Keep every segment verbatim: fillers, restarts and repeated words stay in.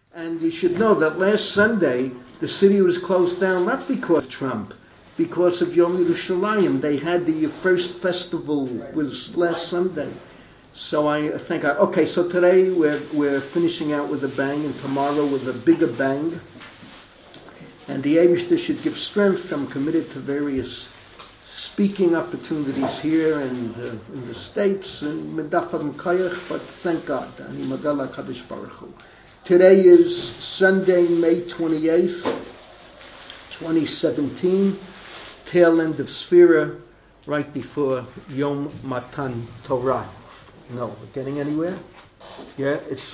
And you should know that last Sunday, the city was closed down not because of Trump, because of Yom Yerushalayim. They had the first festival was last Sunday. So I think, I, okay, so today we're, we're finishing out with a bang, and tomorrow with a bigger bang. And the Eibishter should give strength. I'm committed to various speaking opportunities here and uh, in the States, and Medafar Mkayach, but thank God. Ani Madala Kadosh Baruch Hu. Today is Sunday, May twenty-eighth, twenty seventeen, tail end of Sfira, right before Yom Matan Torah. No, we're getting anywhere? Yeah, it's...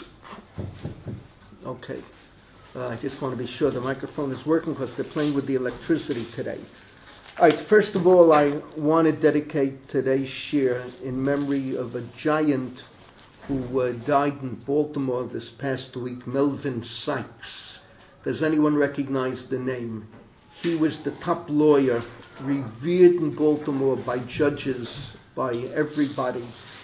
Okay. Uh, I just want to be sure the microphone is working because they're playing with the electricity today. All right, first of all, I want to dedicate today's shir in memory of a giant who uh, died in Baltimore this past week, Melvin Sykes. Does anyone recognize the name? He was the top lawyer, revered in Baltimore by judges, by everybody.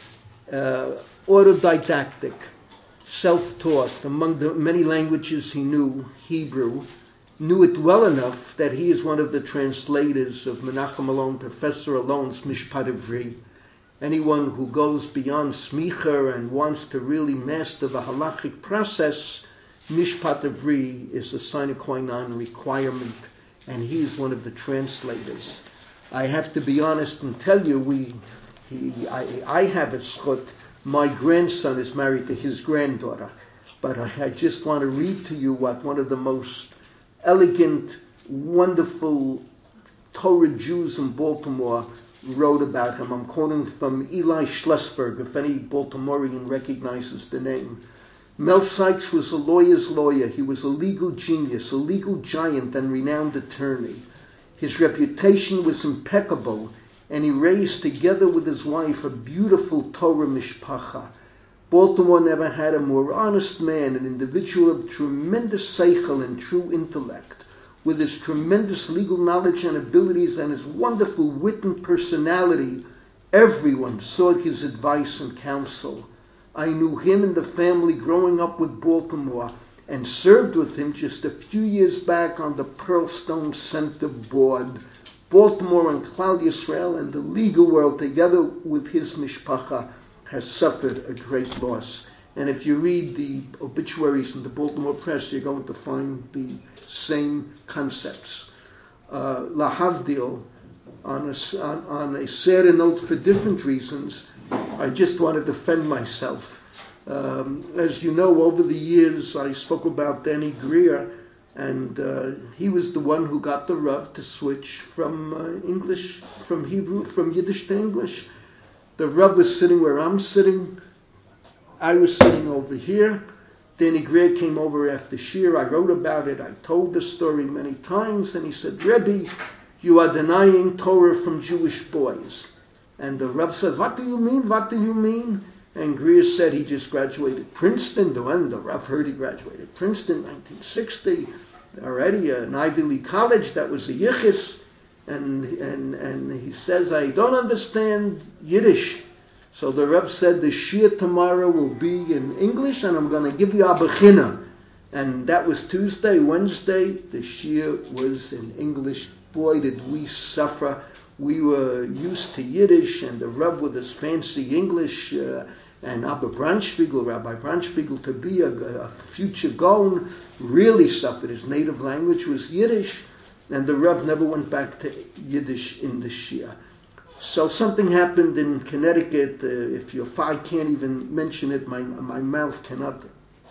Uh, autodidactic, self-taught. Among the many languages he knew, Hebrew, knew it well enough that he is one of the translators of Menachem Alon, Professor Alon's Mishpat Ivri. Anyone who goes beyond smicha and wants to really master the halachic process, Mishpat Ivri is a sine qua non requirement, and he is one of the translators. I have to be honest and tell you, we, he, I, I have a zchut. My grandson is married to his granddaughter, but I, I just want to read to you what one of the most elegant, wonderful Torah Jews in Baltimore wrote about him. I'm quoting from Eli Schlesberg, if any Baltimorean recognizes the name. Mel Sykes was a lawyer's lawyer. He was a legal genius, a legal giant and renowned attorney. His reputation was impeccable, and he raised, together with his wife, a beautiful Torah mishpacha. Baltimore never had a more honest man, an individual of tremendous seichel and true intellect. With his tremendous legal knowledge and abilities and his wonderful wit and personality, everyone sought his advice and counsel. I knew him and the family growing up with Baltimore and served with him just a few years back on the Pearlstone Center board. Baltimore and Klal Yisrael and the legal world, together with his mishpacha, has suffered a great loss. And if you read the obituaries in the Baltimore Press, you're going to find the same concepts. Uh, Lahavdil, on a, on, on a sadder note for different reasons, I just want to defend myself. Um, as you know, over the years, I spoke about Danny Greer, and uh, he was the one who got the Rav to switch from uh, English, from Hebrew, from Yiddish to English. The Rav was sitting where I'm sitting. I was sitting over here. Danny Greer came over after shir. I wrote about it. I told the story many times. And he said, Rebbe, you are denying Torah from Jewish boys. And the Rav said, what do you mean? What do you mean? And Greer said he just graduated Princeton. The one, the Rav heard he graduated Princeton, nineteen sixty. Already an Ivy League college. That was a yichus. And, and, and he says, I don't understand Yiddish. So the Rebbe said, the shir tomorrow will be in English, and I'm going to give you a bechina. And that was Tuesday. Wednesday, the shir was in English. Boy, did we suffer. We were used to Yiddish, and the Rebbe with his fancy English, uh, and Abba Brandspiegel, Rabbi Brandspiegel, to be a, a future Gaon, really suffered. His native language was Yiddish, and the Rebbe never went back to Yiddish in the shir. So something happened in Connecticut. Uh, if your I can't even mention it, my my mouth cannot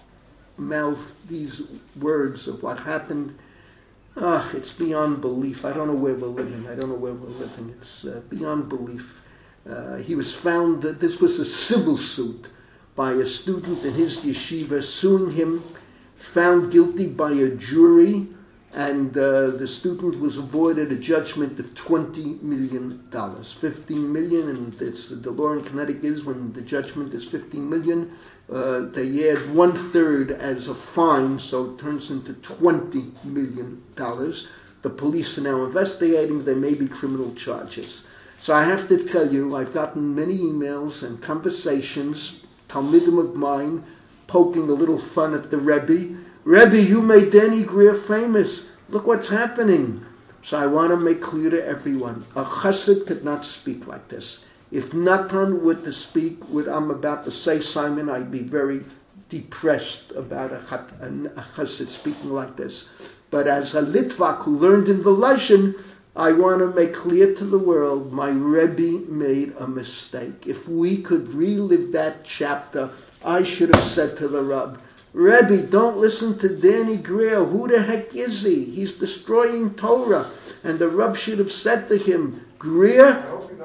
mouth these words of what happened. Ah, it's beyond belief. I don't know where we're living. I don't know where we're living. It's uh, beyond belief. Uh, he was found that this was a civil suit by a student in his yeshiva suing him, found guilty by a jury. And uh, the student was awarded a judgment of twenty million dollars. fifteen million dollars, and it's, the law in Connecticut is when the judgment is fifteen million dollars, uh, they add one-third as a fine, so it turns into twenty million dollars. The police are now investigating. There may be criminal charges. So I have to tell you, I've gotten many emails and conversations, talmidim of mine, poking a little fun at the Rebbe, Rebbe, you made Danny Greer famous. Look what's happening. So I want to make clear to everyone, a chassid could not speak like this. If Natan were to speak what I'm about to say, Simon, I'd be very depressed about a, a chassid speaking like this. But as a Litvak who learned in Volozhin, I want to make clear to the world, my Rebbe made a mistake. If we could relive that chapter, I should have said to the Rab, Rebbe, don't listen to Danny Greer. Who the heck is he? He's destroying Torah. And the Rab should have said to him, Greer,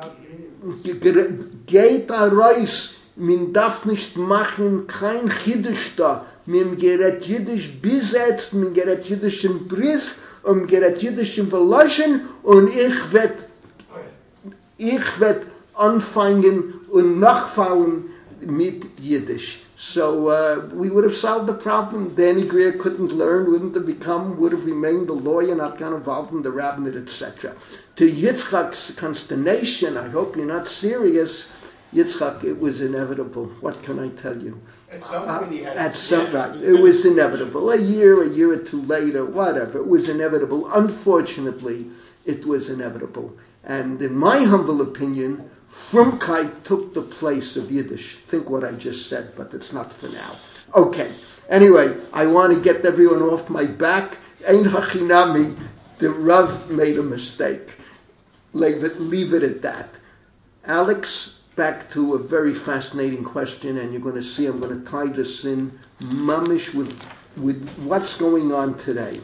geht a reis, min darf nicht machen kein Chiddush da. Min gerät Jiddisch bis jetzt, min gerät Jiddisch in Bris, und gerät Jiddisch in Volozhin, und ich werd, ich werd anfangen und nachfallen mit Yiddish. So uh, we would have solved the problem. Danny Greer couldn't learn, wouldn't have become, would have remained a lawyer, not got involved in the rabbinate, et cetera. To Yitzchak's consternation, I hope you're not serious, Yitzchak, it was inevitable. What can I tell you? At some point he had uh, At some right. It was inevitable. A year, a year or two later, whatever. It was inevitable. Unfortunately, it was inevitable. And in my humble opinion, Frumkeit took the place of Yiddish. Think what I just said, but it's not for now. Okay. Anyway, I want to get everyone off my back. Ein hachinami, the Rav made a mistake. Leave it, leave it at that. Alex, back to a very fascinating question, and you're going to see I'm going to tie this in mamish with, with what's going on today.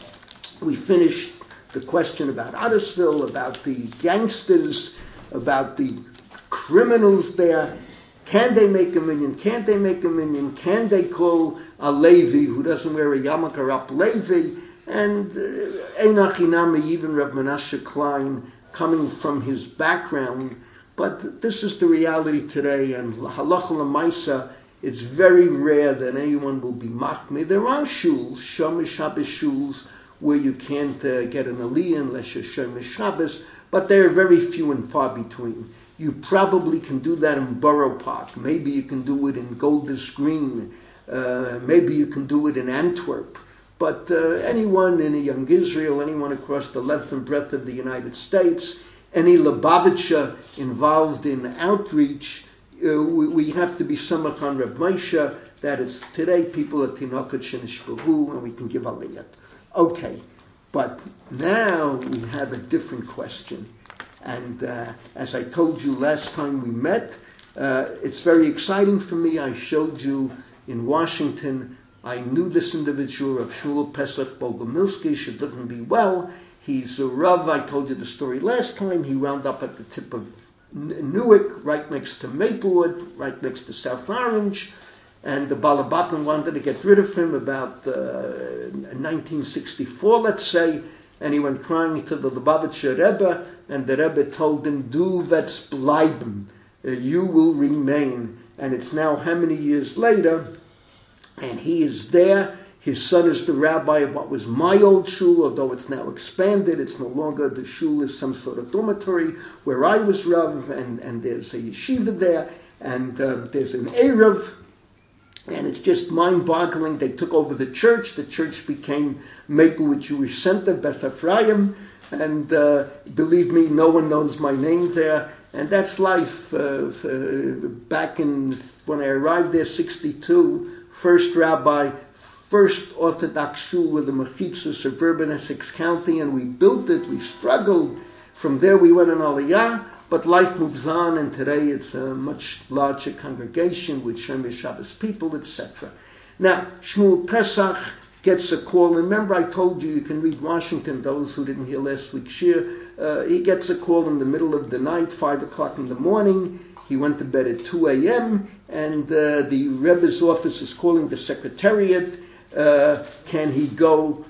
We finished the question about Ottersville, about the gangsters, about the criminals there. Can they make a minyan? Can't they make a minyan? Can they call a Levi who doesn't wear a yarmulke up Levi? And Einachinami, uh, even Reb Menashe Klein, coming from his background. But this is the reality today, and halacha l'maisa, it's very rare that anyone will be machmir. There are shuls, Shomer Shabbos shuls, where you can't uh, get an aliyah unless you're Shomer Shabbos, but they're very few and far between. You probably can do that in Borough Park. Maybe you can do it in Golders Green. Uh, maybe you can do it in Antwerp. But uh, anyone in a Young Israel, anyone across the length and breadth of the United States, any Lubavitcher involved in outreach, uh, we, we have to be samach on Reb Moshe that it's today people at Tinokot Shenishbahu and we can give aliyah. Okay, but now we have a different question. And uh, as I told you last time we met, uh, it's very exciting for me. I showed you in Washington, I knew this individual, Rav Shmuel Pesach Bogomilsky, should live and be well. He's a Rav, I told you the story last time. He wound up at the tip of Newark, right next to Maplewood, right next to South Orange. And the Balabatim wanted to get rid of him about uh, nineteen sixty-four, let's say. And he went crying to the Lubavitcher Rebbe, and the Rebbe told him, Du wirst bleiben, uh, you will remain. And it's now how many years later, and he is there. His son is the rabbi of what was my old shul, although it's now expanded. It's no longer, the shul is some sort of dormitory where I was Rav, and, and there's a yeshiva there, and uh, there's an Erev, and it's just mind-boggling. They took over the church. The church became Maplewood Jewish Center, Beth Ephraim, and uh, believe me, no one knows my name there. And that's life. Uh, uh, back in, when I arrived there, sixty-two, first rabbi, first Orthodox shul with the Mechitza, suburban Essex County, and we built it, we struggled. From there we went on Aliyah, but life moves on, and today it's a much larger congregation with Shomer Shabbos people, et cetera. Now, Shmuel Pesach gets a call. Remember I told you, you can read Washington, those who didn't hear last week's shir. Uh, he gets a call in the middle of the night, five o'clock in the morning. He went to bed at two a.m., and uh, the Rebbe's office is calling the secretariat. Uh, can he go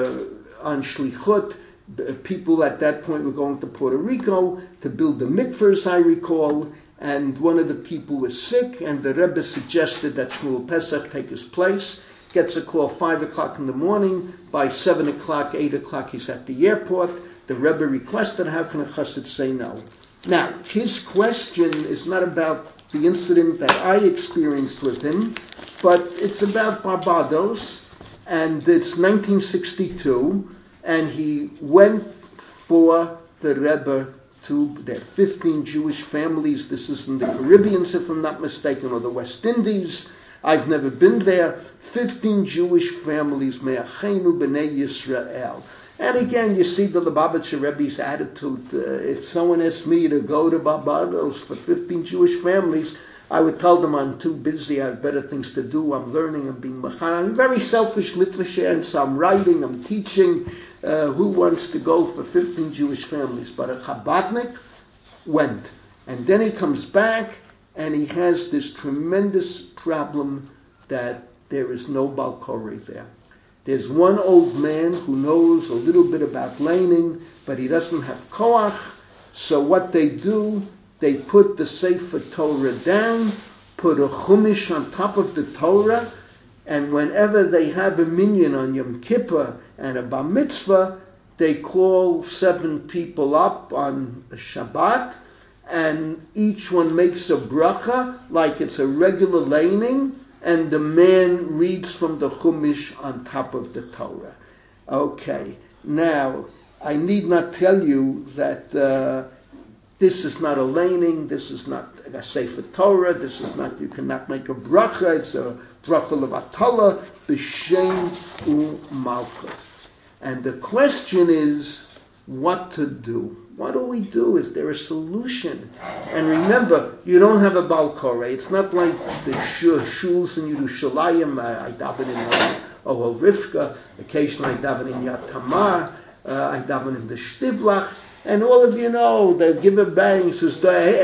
uh, on Shlichut? People at that point were going to Puerto Rico to build the mikveh, as I recall, and one of the people was sick, and the Rebbe suggested that Shmuel Pesach take his place. Gets a call five o'clock in the morning. By seven o'clock, eight o'clock, he's at the airport. The Rebbe requested, how can a chassid say no? Now, his question is not about the incident that I experienced with him, but it's about Barbados. And it's nineteen sixty-two, and he went for the Rebbe to, there are fifteen Jewish families. This is in the Caribbean, if I'm not mistaken, or the West Indies. I've never been there. fifteen Jewish families, Me'achenu B'nai Yisrael. And again, you see the Lubavitcher Rebbe's attitude. Uh, if someone asked me to go to Barbados for fifteen Jewish families, I would tell them I'm too busy, I have better things to do, I'm learning, I'm being machan. I'm very selfish, Litvisher, so I'm writing, I'm teaching. Uh, who wants to go for fifteen Jewish families? But a Chabadnik went. And then he comes back, and he has this tremendous problem that there is no Baal Koreh there. There's one old man who knows a little bit about laning, but he doesn't have koach. So what they do, they put the Sefer Torah down, put a chumash on top of the Torah, and whenever they have a minyan on Yom Kippur and a bar mitzvah, they call seven people up on a Shabbat, and each one makes a bracha like it's a regular laning, and the man reads from the chumash on top of the Torah. Okay, now I need not tell you that uh, this is not a laning, this is not a Sefer Torah, this is not, you cannot make a bracha, it's a bracha levatala, b'shem u'malchus. And the question is, what to do? What do we do? Is there a solution? And remember, you don't have a Baal Koreh. It's not like the shuls in Yerushalayim. I, I daven in uh, Ohel Rivka. Occasionally I daven in Yad Tamar. Uh, I daven in the Shtivlach. And all of you know, the giver bang says,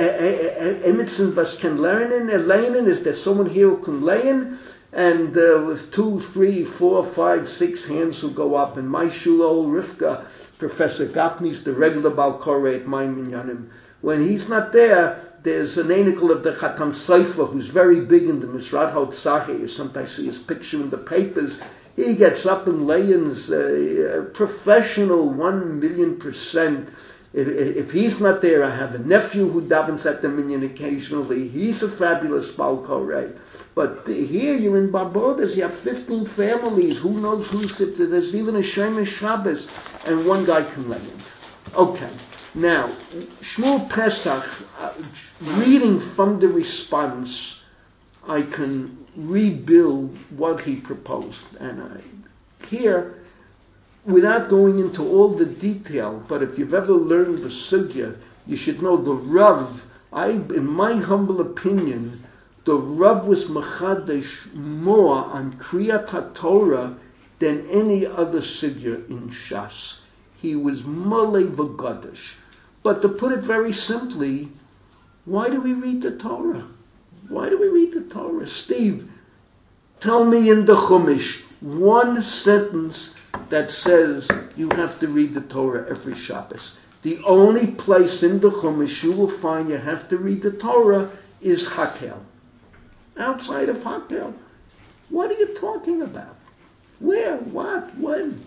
Emitzen was can learn in, lernen. Is there someone here who can learn? And uh, with two, three, four, five, six hands will go up. And my shul, Ohel Rivka, Professor Gapni's the regular Baal Koreh at my minyanim. When he's not there, there's an anikel of the Chatam Seifer who's very big in the Misrad HaOtzahi. You sometimes see his picture in the papers. He gets up and layins, uh, professional, one million percent. If, if he's not there, I have a nephew who davens at the minyan occasionally. He's a fabulous Baal Koreh. But here you're in Barbados, you have fifteen families. Who knows who's there? There's even a Shemesh Shabbos, and one guy can lay in. Okay, now, Shmuel Pesach, uh, reading from the response, I can rebuild what he proposed. And I, here, without going into all the detail, but if you've ever learned the sugya, you should know the Rav, I, in my humble opinion, the Rav was mechadesh more on Kriyat HaTorah than any other sugya in Shas. He was malei v'gadosh. But to put it very simply, why do we read the Torah? Why do we read the Torah? Steve, tell me in the Chumash one sentence that says you have to read the Torah every Shabbos. The only place in the Chumash you will find you have to read the Torah is Hakel. Outside of Hakel, what are you talking about? Where? What? When?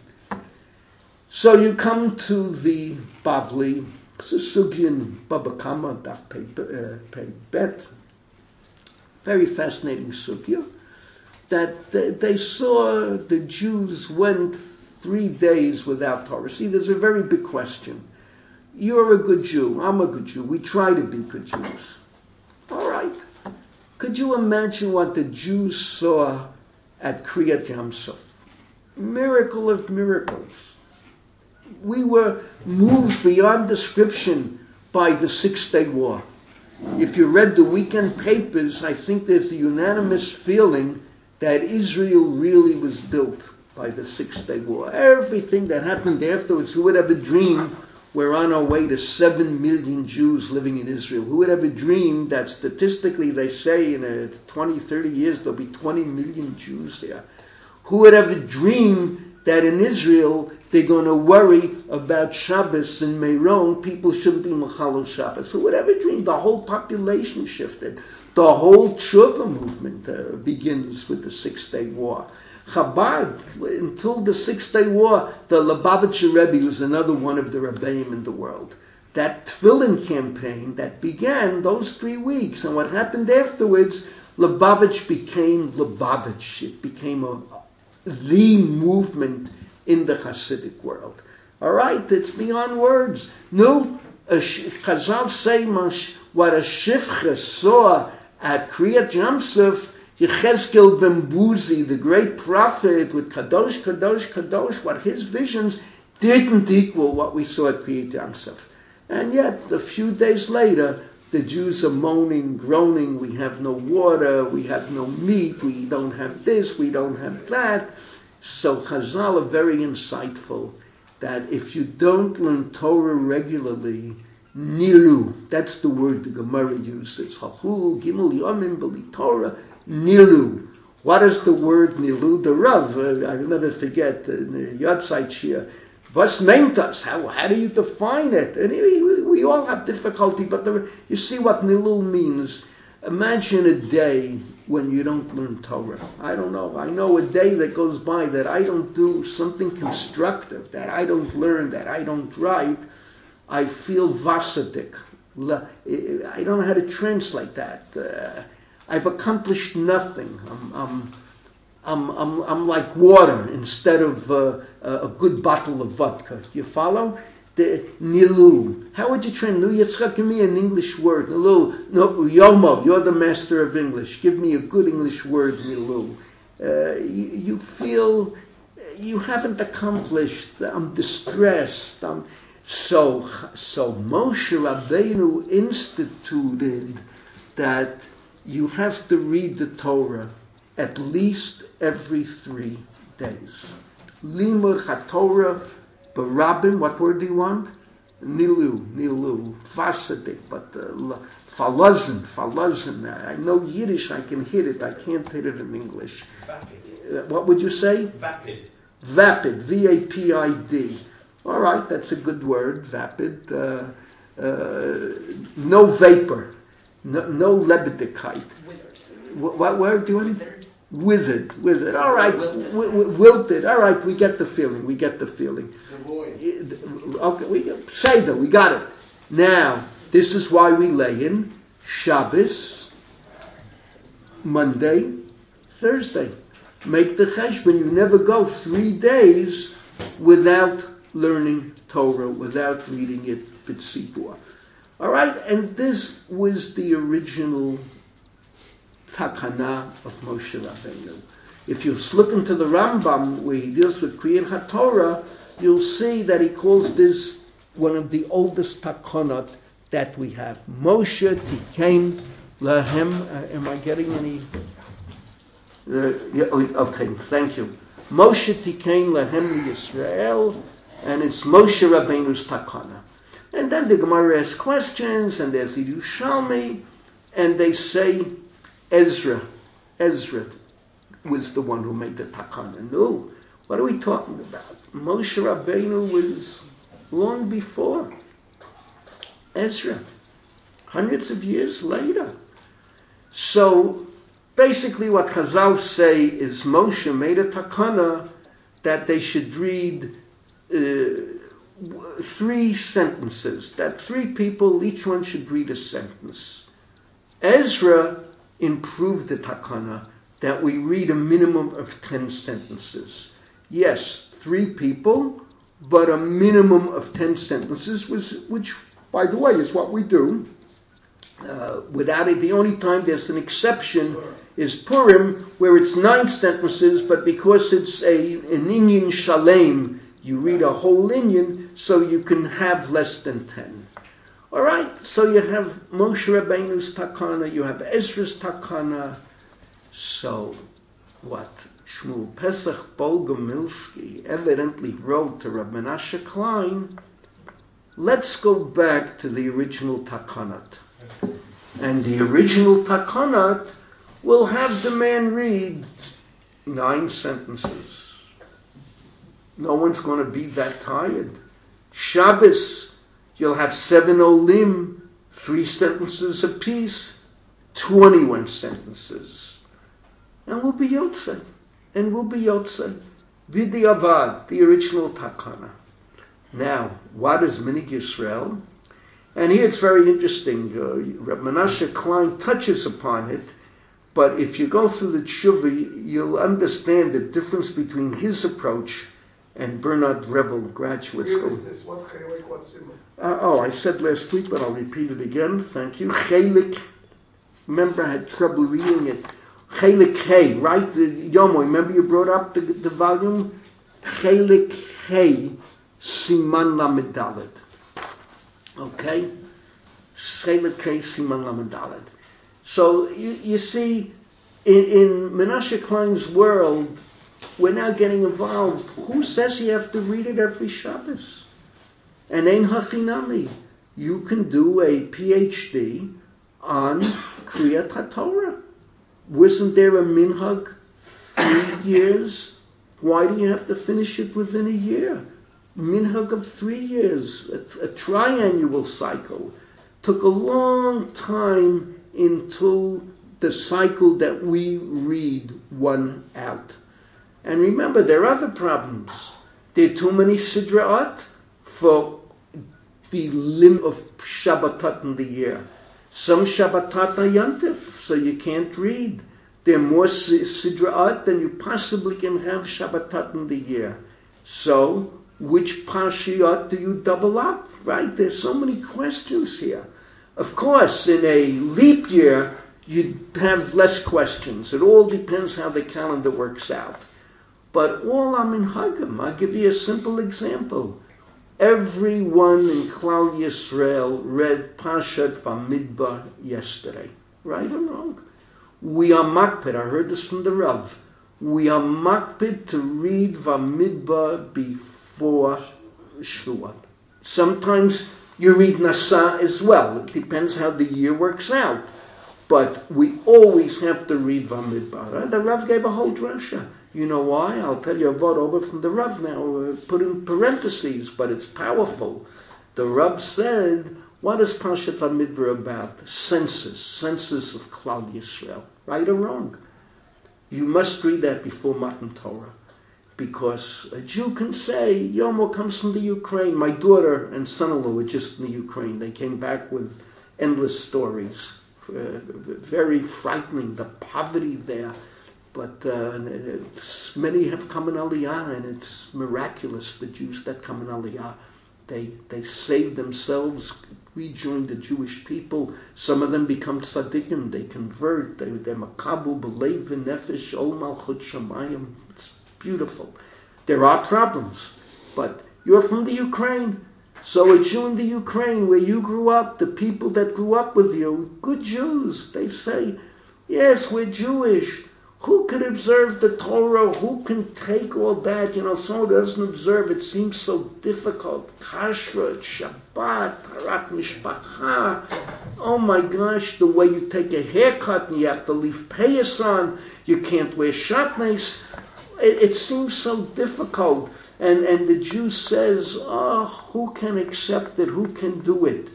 So you come to the Bavli, Sugyan Baba Kama, Daf Pei Bet. Very fascinating sugya. That they, they saw the Jews went three days without Torah. See, there's a very big question. You're a good Jew. I'm a good Jew. We try to be good Jews. All right. Could you imagine what the Jews saw at Kriyat Yamsuf? Miracle of miracles. We were moved beyond description by the Six-Day War. If you read the weekend papers, I think there's a unanimous feeling that Israel really was built by the Six-Day War. Everything that happened afterwards, who would ever dream we're on our way to seven million Jews living in Israel? Who would ever dream that statistically they say in a twenty, thirty years there'll be twenty million Jews there? Who would ever dream that in Israel they're going to worry about Shabbos and Meron? People shouldn't be Mechalel Shabbos. Who would ever dream? The whole population shifted. The whole Tshuva movement uh, begins with the Six-Day War. Chabad, until the Six-Day War, the Lubavitcher Rebbe was another one of the Rebbeim in the world. That Tefillin campaign that began those three weeks, and what happened afterwards, Lubavitch became Lubavitch. It became a, the movement in the Hasidic world. All right, it's beyond words. No, Chazal say what a Shifcha saw at Kriyat Yamsuf, Yechezkel ben Buzi, the great prophet with Kadosh, Kadosh, Kadosh, what his visions didn't equal what we saw at Kriyat Yamsuf. And yet, a few days later, the Jews are moaning, groaning, we have no water, we have no meat, we don't have this, we don't have that. So Chazal are very insightful that if you don't learn Torah regularly, nilu, that's the word the Gemara uses, Hachul, Gimel, Yomim, B'li Torah, nilu. What is the word nilu? The Rav, uh, I'll never forget, in the Yotzeit Shir, was meint das? How, how do you define it? And we, we all have difficulty, but the, you see what nilul means. Imagine a day when you don't learn Torah. I don't know. I know a day that goes by that I don't do something constructive, that I don't learn, that I don't write. I feel vasadik. I don't know how to translate that. Uh, I've accomplished nothing. I'm, I'm, I'm, I'm, I'm like water instead of uh, a good bottle of vodka. You follow? The nilu. How would you train? Nu Yitzchak, give me an English word. Nilu. No, Yomo, you're the master of English. Give me a good English word, nilu. Uh, you, you feel you haven't accomplished. I'm distressed. I'm, so, so Moshe Rabbeinu instituted that you have to read the Torah at least every three days. Limud HaTorah Barabim, what word do you want? Nilu, Nilu, Vasadik, but uh, Falazin, Falazin. I know Yiddish, I can hit it, I can't hit it in English. Vapid. Uh, what would you say? Vapid. Vapid, V A P I D. All right, that's a good word, vapid. Uh, uh, no vapor, no, no Lebedekeit. What, what word do you want? Withered. Withered, withered. All right, wilted. W- w- wilted. All right, we get the feeling. We get the feeling. Okay, we say that we got it. Now, this is why we lay in Shabbos, Monday, Thursday. Make the cheshbon. You never go three days without learning Torah, without reading it b'tzibur. All right, and this was the original takana of Moshe Rabbeinu. If you look into the Rambam, where he deals with Kriyat HaTorah, you'll see that he calls this one of the oldest takonot that we have. Moshe Tikain Lahem. Uh, am I getting any? Uh, yeah, okay, thank you. Moshe Tikain Lahem Yisrael, and it's Moshe Rabbeinu's takana. And then the Gemara asks questions, and there's the Yerushalmi, and they say Ezra, Ezra was the one who made the takana. No, what are we talking about? Moshe Rabbeinu was long before Ezra, hundreds of years later. So basically what Chazal say is Moshe made a takana that they should read uh, three sentences, that three people, each one should read a sentence. Ezra improved the takana that we read a minimum of ten sentences. Yes, three people, but a minimum of ten sentences, was, which, by the way, is what we do. Uh, without it, the only time there's an exception is Purim, where it's nine sentences, but because it's a an Inyan Shalem, you read a whole Inyan, so you can have less than ten. All right, so you have Moshe Rabbeinu's takana, you have Ezra's takana. So, what Shmuel Pesach Bolgamilsky evidently wrote to Rabbi Menashe Klein, let's go back to the original takanat. And the original takanat will have the man read nine sentences. No one's going to be that tired. Shabbos, you'll have seven olim, three sentences apiece, twenty-one sentences. And we'll be Yotzei. And we'll be Yotzei. V'di Avad, the original takana. Now, what is Minig Yisrael? And here it's very interesting. Uh, Reb Menashe Klein touches upon it. But if you go through the tshuva, you'll understand the difference between his approach and Bernard Revel Graduate Here School. is this, what chelik, what simon? Uh, oh, I said last week, but I'll repeat it again. Thank you. Chelik. Remember, I had trouble reading it. Chelik Hey, right? Yomo, remember you brought up the, the volume? Chelik Hey, Siman Lamed Daled. Okay? Chelik Hey, Siman Lamed Daled. So, you, you see, in, in Menashe Klein's world, we're now getting involved. Who says you have to read it every Shabbos? And Ein Hachinami. You can do a P H D on Kriyat HaTorah. Wasn't there a minhag three years? Why do you have to finish it within a year? Minhag of three years, a, a triannual cycle. Took a long time until the cycle that we read won out. And remember, there are other problems. There are too many sidraot for the limit of Shabbatot in the year. Some Shabbatot are Yantif, so you can't read. There are more sidraot than you possibly can have Shabbatot in the year. So, which Parshiot do you double up, right? There's so many questions here. Of course, in a leap year, you'd have less questions. It all depends how the calendar works out. But all I'm in Hagam. I'll give you a simple example. Everyone in Klal Yisrael read Parshat Vamidbar yesterday. Right or wrong? We are makpid. I heard this from the Rav. We are makpid to read Vamidbar before Shavuot. Sometimes you read Nasa as well. It depends how the year works out. But we always have to read Vamidbar. Right? The Rav gave a whole drasha. You know why? I'll tell you a word over from the Rav now, uh, put in parentheses, but it's powerful. The Rav said, what is Parshat Vamidbar about? Census, census of Klal Yisrael. Right or wrong? You must read that before Matan Torah. Because a Jew can say, Yomo comes from the Ukraine. My daughter and son-in-law were just in the Ukraine. They came back with endless stories. Uh, very frightening, the poverty there. But uh, many have come in Aliyah, and it's miraculous, the Jews that come in Aliyah. They they save themselves, rejoin the Jewish people. Some of them become tzaddikim, they convert, they, they're makabu, belev, nefesh, ol malchut shamayim. It's beautiful. There are problems, but you're from the Ukraine. So a Jew in the Ukraine, where you grew up, the people that grew up with you, good Jews, they say, yes, we're Jewish. Who can observe the Torah? Who can take all that? You know, someone who doesn't observe, it seems so difficult. Kashrut, Shabbat, Tarat Mishpacha. Oh my gosh, the way you take a haircut and you have to leave payas on, you can't wear shatnez. It, it seems so difficult. And, and the Jew says, oh, who can accept it? Who can do it?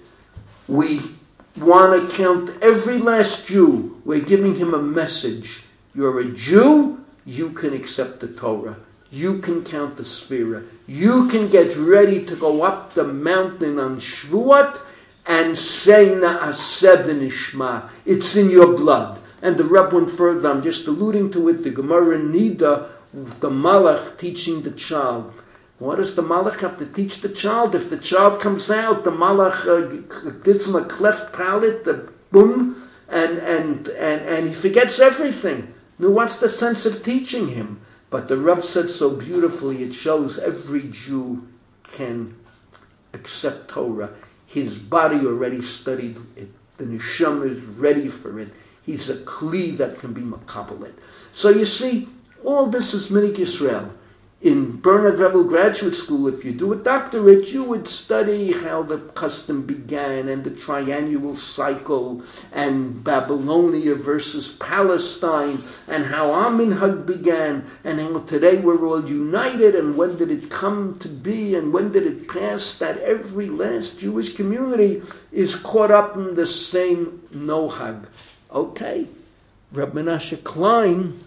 We want to count every last Jew. We're giving him a message. You're a Jew, you can accept the Torah. You can count the Sphira. You can get ready to go up the mountain on Shavuot and say Na'aseh v'nishma. It's in your blood. And the Rebbe went further. I'm just alluding to it. The Gemara Nida, the Malach teaching the child. What does the Malach have to teach the child? If the child comes out, the Malach uh, gives him a cleft palate, the boom, and, and, and, and he forgets everything. Now, what's the sense of teaching him? But the Rav said so beautifully, it shows every Jew can accept Torah. His body already studied it. The neshama is ready for it. He's a kli that can be makabelet. So you see, all this is Minig Yisrael. In Bernard Revel Graduate School, if you do a doctorate, you would study how the custom began and the triannual cycle and Babylonia versus Palestine and how our minhag began and how today we're all united and when did it come to be and when did it pass that every last Jewish community is caught up in the same nohag. Okay, Reb Menashe Klein,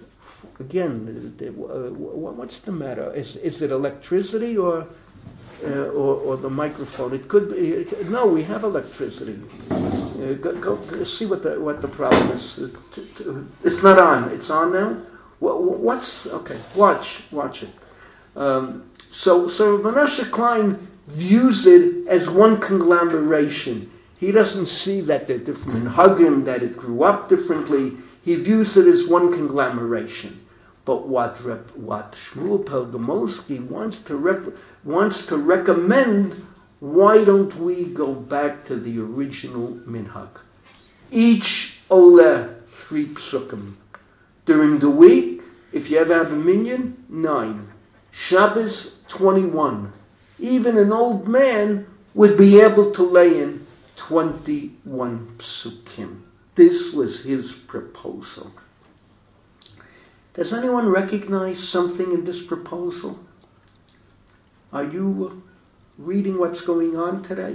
again, what's the matter? Is is it electricity or uh, or, or the microphone? It could be. No, we have electricity. Uh, go, go see what the what the problem is. It's not on. It's on now. What, what's okay? Watch, watch it. Um, so, so Menashe Klein views it as one conglomeration. He doesn't see that they're different minhagim, that it grew up differently. He views it as one conglomeration. But what what Shmuel Pelgomolsky wants to rec- wants to recommend, why don't we go back to the original minhag? Each Oleh, three psukim. During the week, if you ever have a minyan, nine. Shabbos, twenty-one. Even an old man would be able to lay in twenty-one psukim. This was his proposal. Does anyone recognize something in this proposal? Are you reading what's going on today?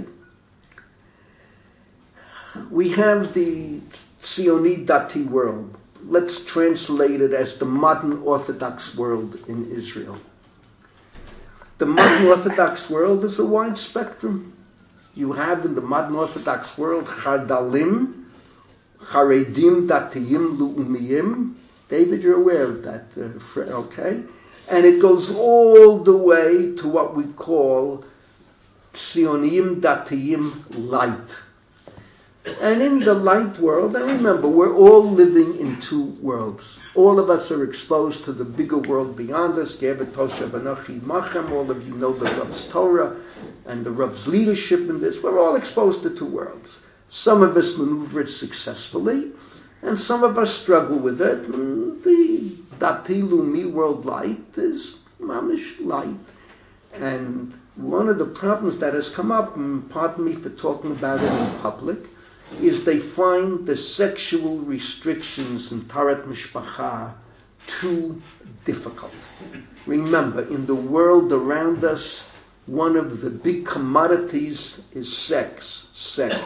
We have the Tzioni Dati world. Let's translate it as the modern Orthodox world in Israel. The modern Orthodox world is a wide spectrum. You have in the modern Orthodox world Chardalim, Charedim Datiyim Lu'umiyim. David, you're aware of that, uh, okay? And it goes all the way to what we call Tzionim Datiyim light. And in the light world, and remember, we're all living in two worlds. All of us are exposed to the bigger world beyond us. All of you know the Rav's Torah and the Rav's leadership in this. We're all exposed to two worlds. Some of us maneuver it successfully, and some of us struggle with it. The Dati Lumi world light is mamish light. And one of the problems that has come up, and pardon me for talking about it in public, is they find the sexual restrictions in Tarat Mishpacha too difficult. Remember, in the world around us, one of the big commodities is sex, sex,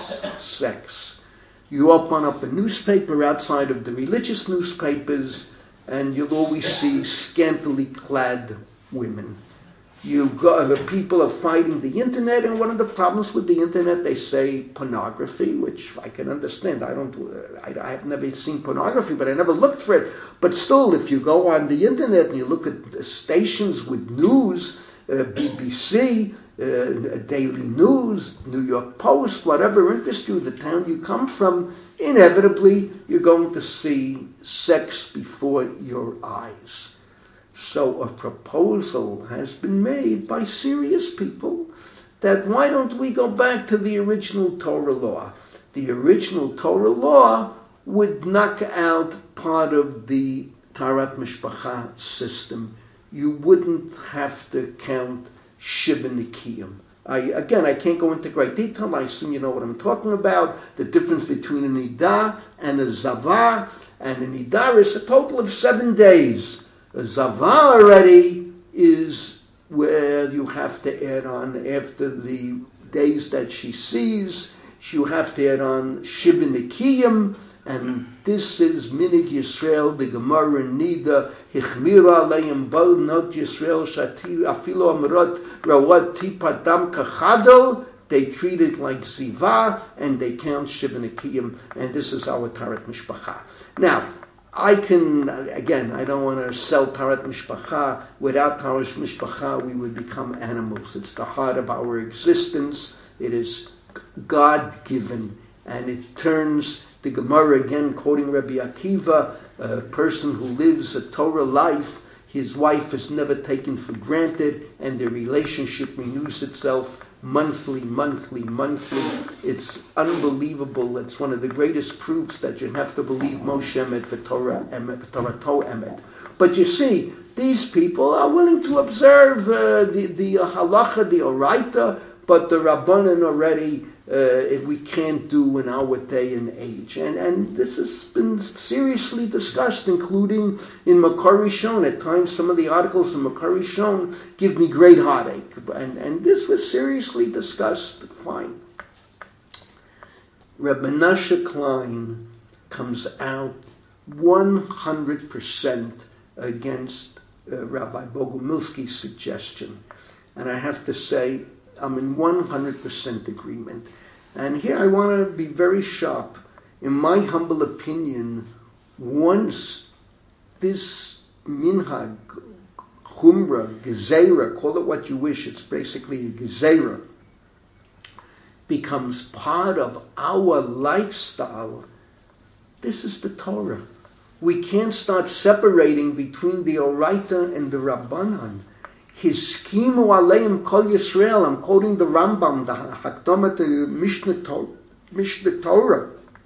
sex. You open up a newspaper outside of the religious newspapers, and you'll always see scantily clad women. You go, the people are fighting the internet, and one of the problems with the internet, they say pornography, which I can understand. I don't, I, I have never seen pornography, but I never looked for it. But still, if you go on the internet and you look at stations with news, uh, B B C, uh, Daily News, New York Post, whatever interests you, the town you come from, inevitably you're going to see sex before your eyes. So a proposal has been made by serious people that why don't we go back to the original Torah law? The original Torah law would knock out part of the Tarat Mishpacha system. You wouldn't have to count Shiva Nikiyim. I, again, I can't go into great detail. I assume you know what I'm talking about. The difference between a Nidah and a Zavar. And a Nidah is a total of seven days. A Zavar already is where you have to add on, after the days that she sees, you have to add on Shiva Nikiyim, and this is Minig Yisrael, the Gemara Nida, Hichmira Aleim Bal Not Yisrael Shati Afilo Amrot Rawat Tipa Dam Kachadol. They treat it like Ziva, and they count Shiva Nikiyim, and this is our Tarat Mishpacha. Now, I can, again, I don't want to sell Tarat Mishpacha. Without Tarat Mishpacha, we would become animals. It's the heart of our existence. It is God-given. And it turns, the Gemara, again, quoting Rabbi Akiva, a person who lives a Torah life, his wife is never taken for granted, and their relationship renews itself monthly, monthly, monthly. It's unbelievable. It's one of the greatest proofs that you have to believe Moshe Emet for Torah Emet, Torah Torah Emet. But you see, these people are willing to observe uh, the, the uh, halacha, the oraita, but the rabbanan already, uh, we can't do in our day and age. And, and this has been seriously discussed, including in Makar Rishon. At times, some of the articles in Makar Rishon give me great heartache. And, and this was seriously discussed. Fine. Reb Menashe Klein comes out one hundred percent against uh, Rabbi Bogomilsky's suggestion. And I have to say, I'm in one hundred percent agreement. And here I want to be very sharp. In my humble opinion, once this minhag, chumrah, gezerah, call it what you wish, it's basically a gezerah, becomes part of our lifestyle, this is the Torah. We can't start separating between the Oraita and the Rabbanan. Hiskimu aleim kol Yisrael. I'm quoting the Rambam, the Hakdama to Mishnah Torah. Mishnah Torah.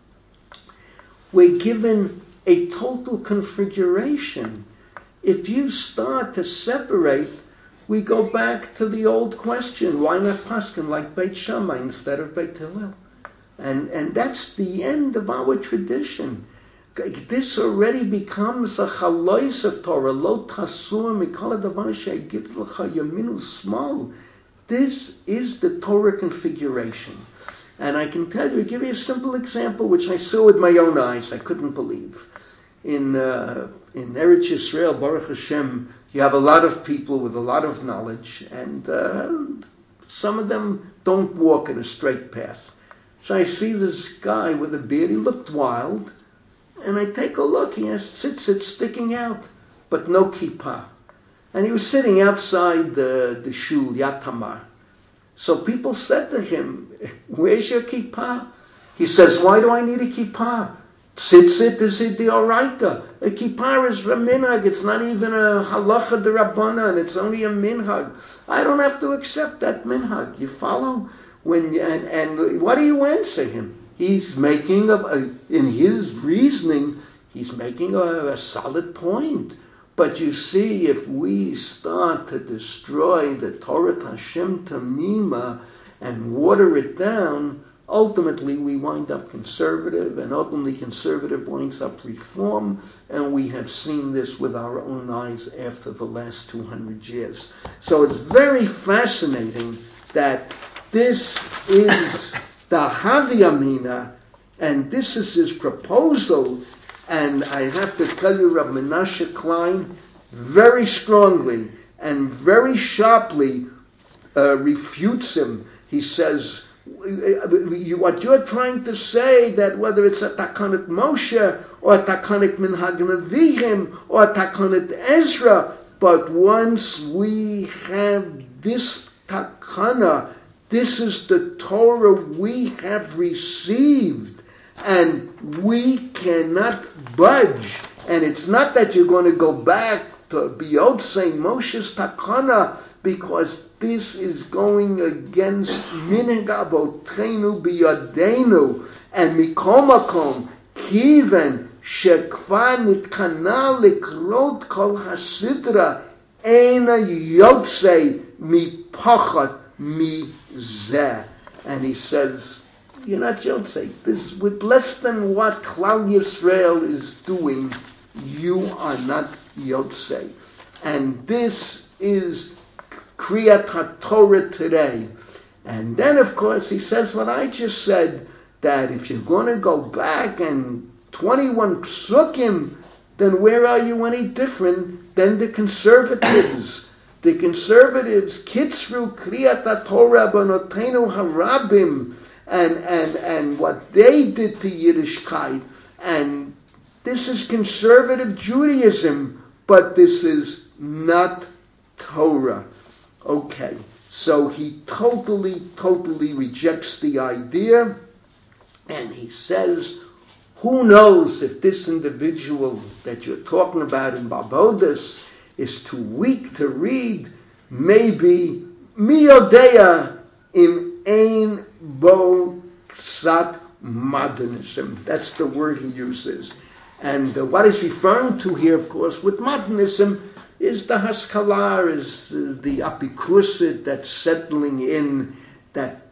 We're given a total configuration. If you start to separate, we go back to the old question: why not paskin like Beit Shammai instead of Beit Hillel? And and that's the end of our tradition. This already becomes a chalois of Torah. Lo tasua mikol hadavar she'gid l'cha yaminu small. This is the Torah configuration. And I can tell you, give you a simple example which I saw with my own eyes. I couldn't believe. In uh, in Eretz Yisrael, Baruch Hashem, you have a lot of people with a lot of knowledge, and uh, some of them don't walk in a straight path. So I see this guy with a beard. He looked wild. And I take a look, he has tzitzit sticking out, but no kippah. And he was sitting outside the, the shul, Yad Tamar. So people said to him, where's your kippah? He says, why do I need a kippah? Tzitzit is a deoraita. A kippah is a minhag. It's not even a halacha de rabbanan. It's only a minhag. I don't have to accept that minhag. You follow? When and, and what do you answer him? He's making, a, a, in his reasoning, he's making a, a solid point. But you see, if we start to destroy the Torah Hashem Tamima and water it down, ultimately we wind up conservative, and ultimately conservative winds up reform, and we have seen this with our own eyes after the last two hundred years. So it's very fascinating that this is the Havi Amina, and this is his proposal, and I have to tell you, Rav Menashe Klein very strongly and very sharply uh, refutes him. He says, what you're trying to say, that whether it's a Takanat Moshe, or a Takanat Minhag Nevi'im, or a Takanat Ezra, but once we have this Takana, this is the Torah we have received, and we cannot budge. And it's not that you're going to go back to B'yotzei Moshe's Takana, because this is going against Minhag Avotenu B'Yadeinu, and Mikol Makom Kiven Shekvar Nitkana Likrot Kol Hasidra Eina Yotzei Mipachat Mizeh. And he says, you're not Yotzei. This, with less than what Klal Yisrael is doing, you are not Yotzei. And this is Kriyat HaTorah today. And then, of course, he says what I just said, that if you're going to go back and twenty-one psukim, then where are you any different than the conservatives? The conservatives, Kitzru Kriyat HaTorah Banotenu Harabim, and, and, and what they did to Yiddishkeit. And this is conservative Judaism, but this is not Torah. Okay, so he totally, totally rejects the idea, and he says, who knows if this individual that you're talking about in Barbodas is too weak to read, maybe miyodea im ein bo ksat modernism. That's the word he uses. And uh, what he's referring to here, of course, with modernism is the Haskalah, is uh, the Apikusit that's settling in, that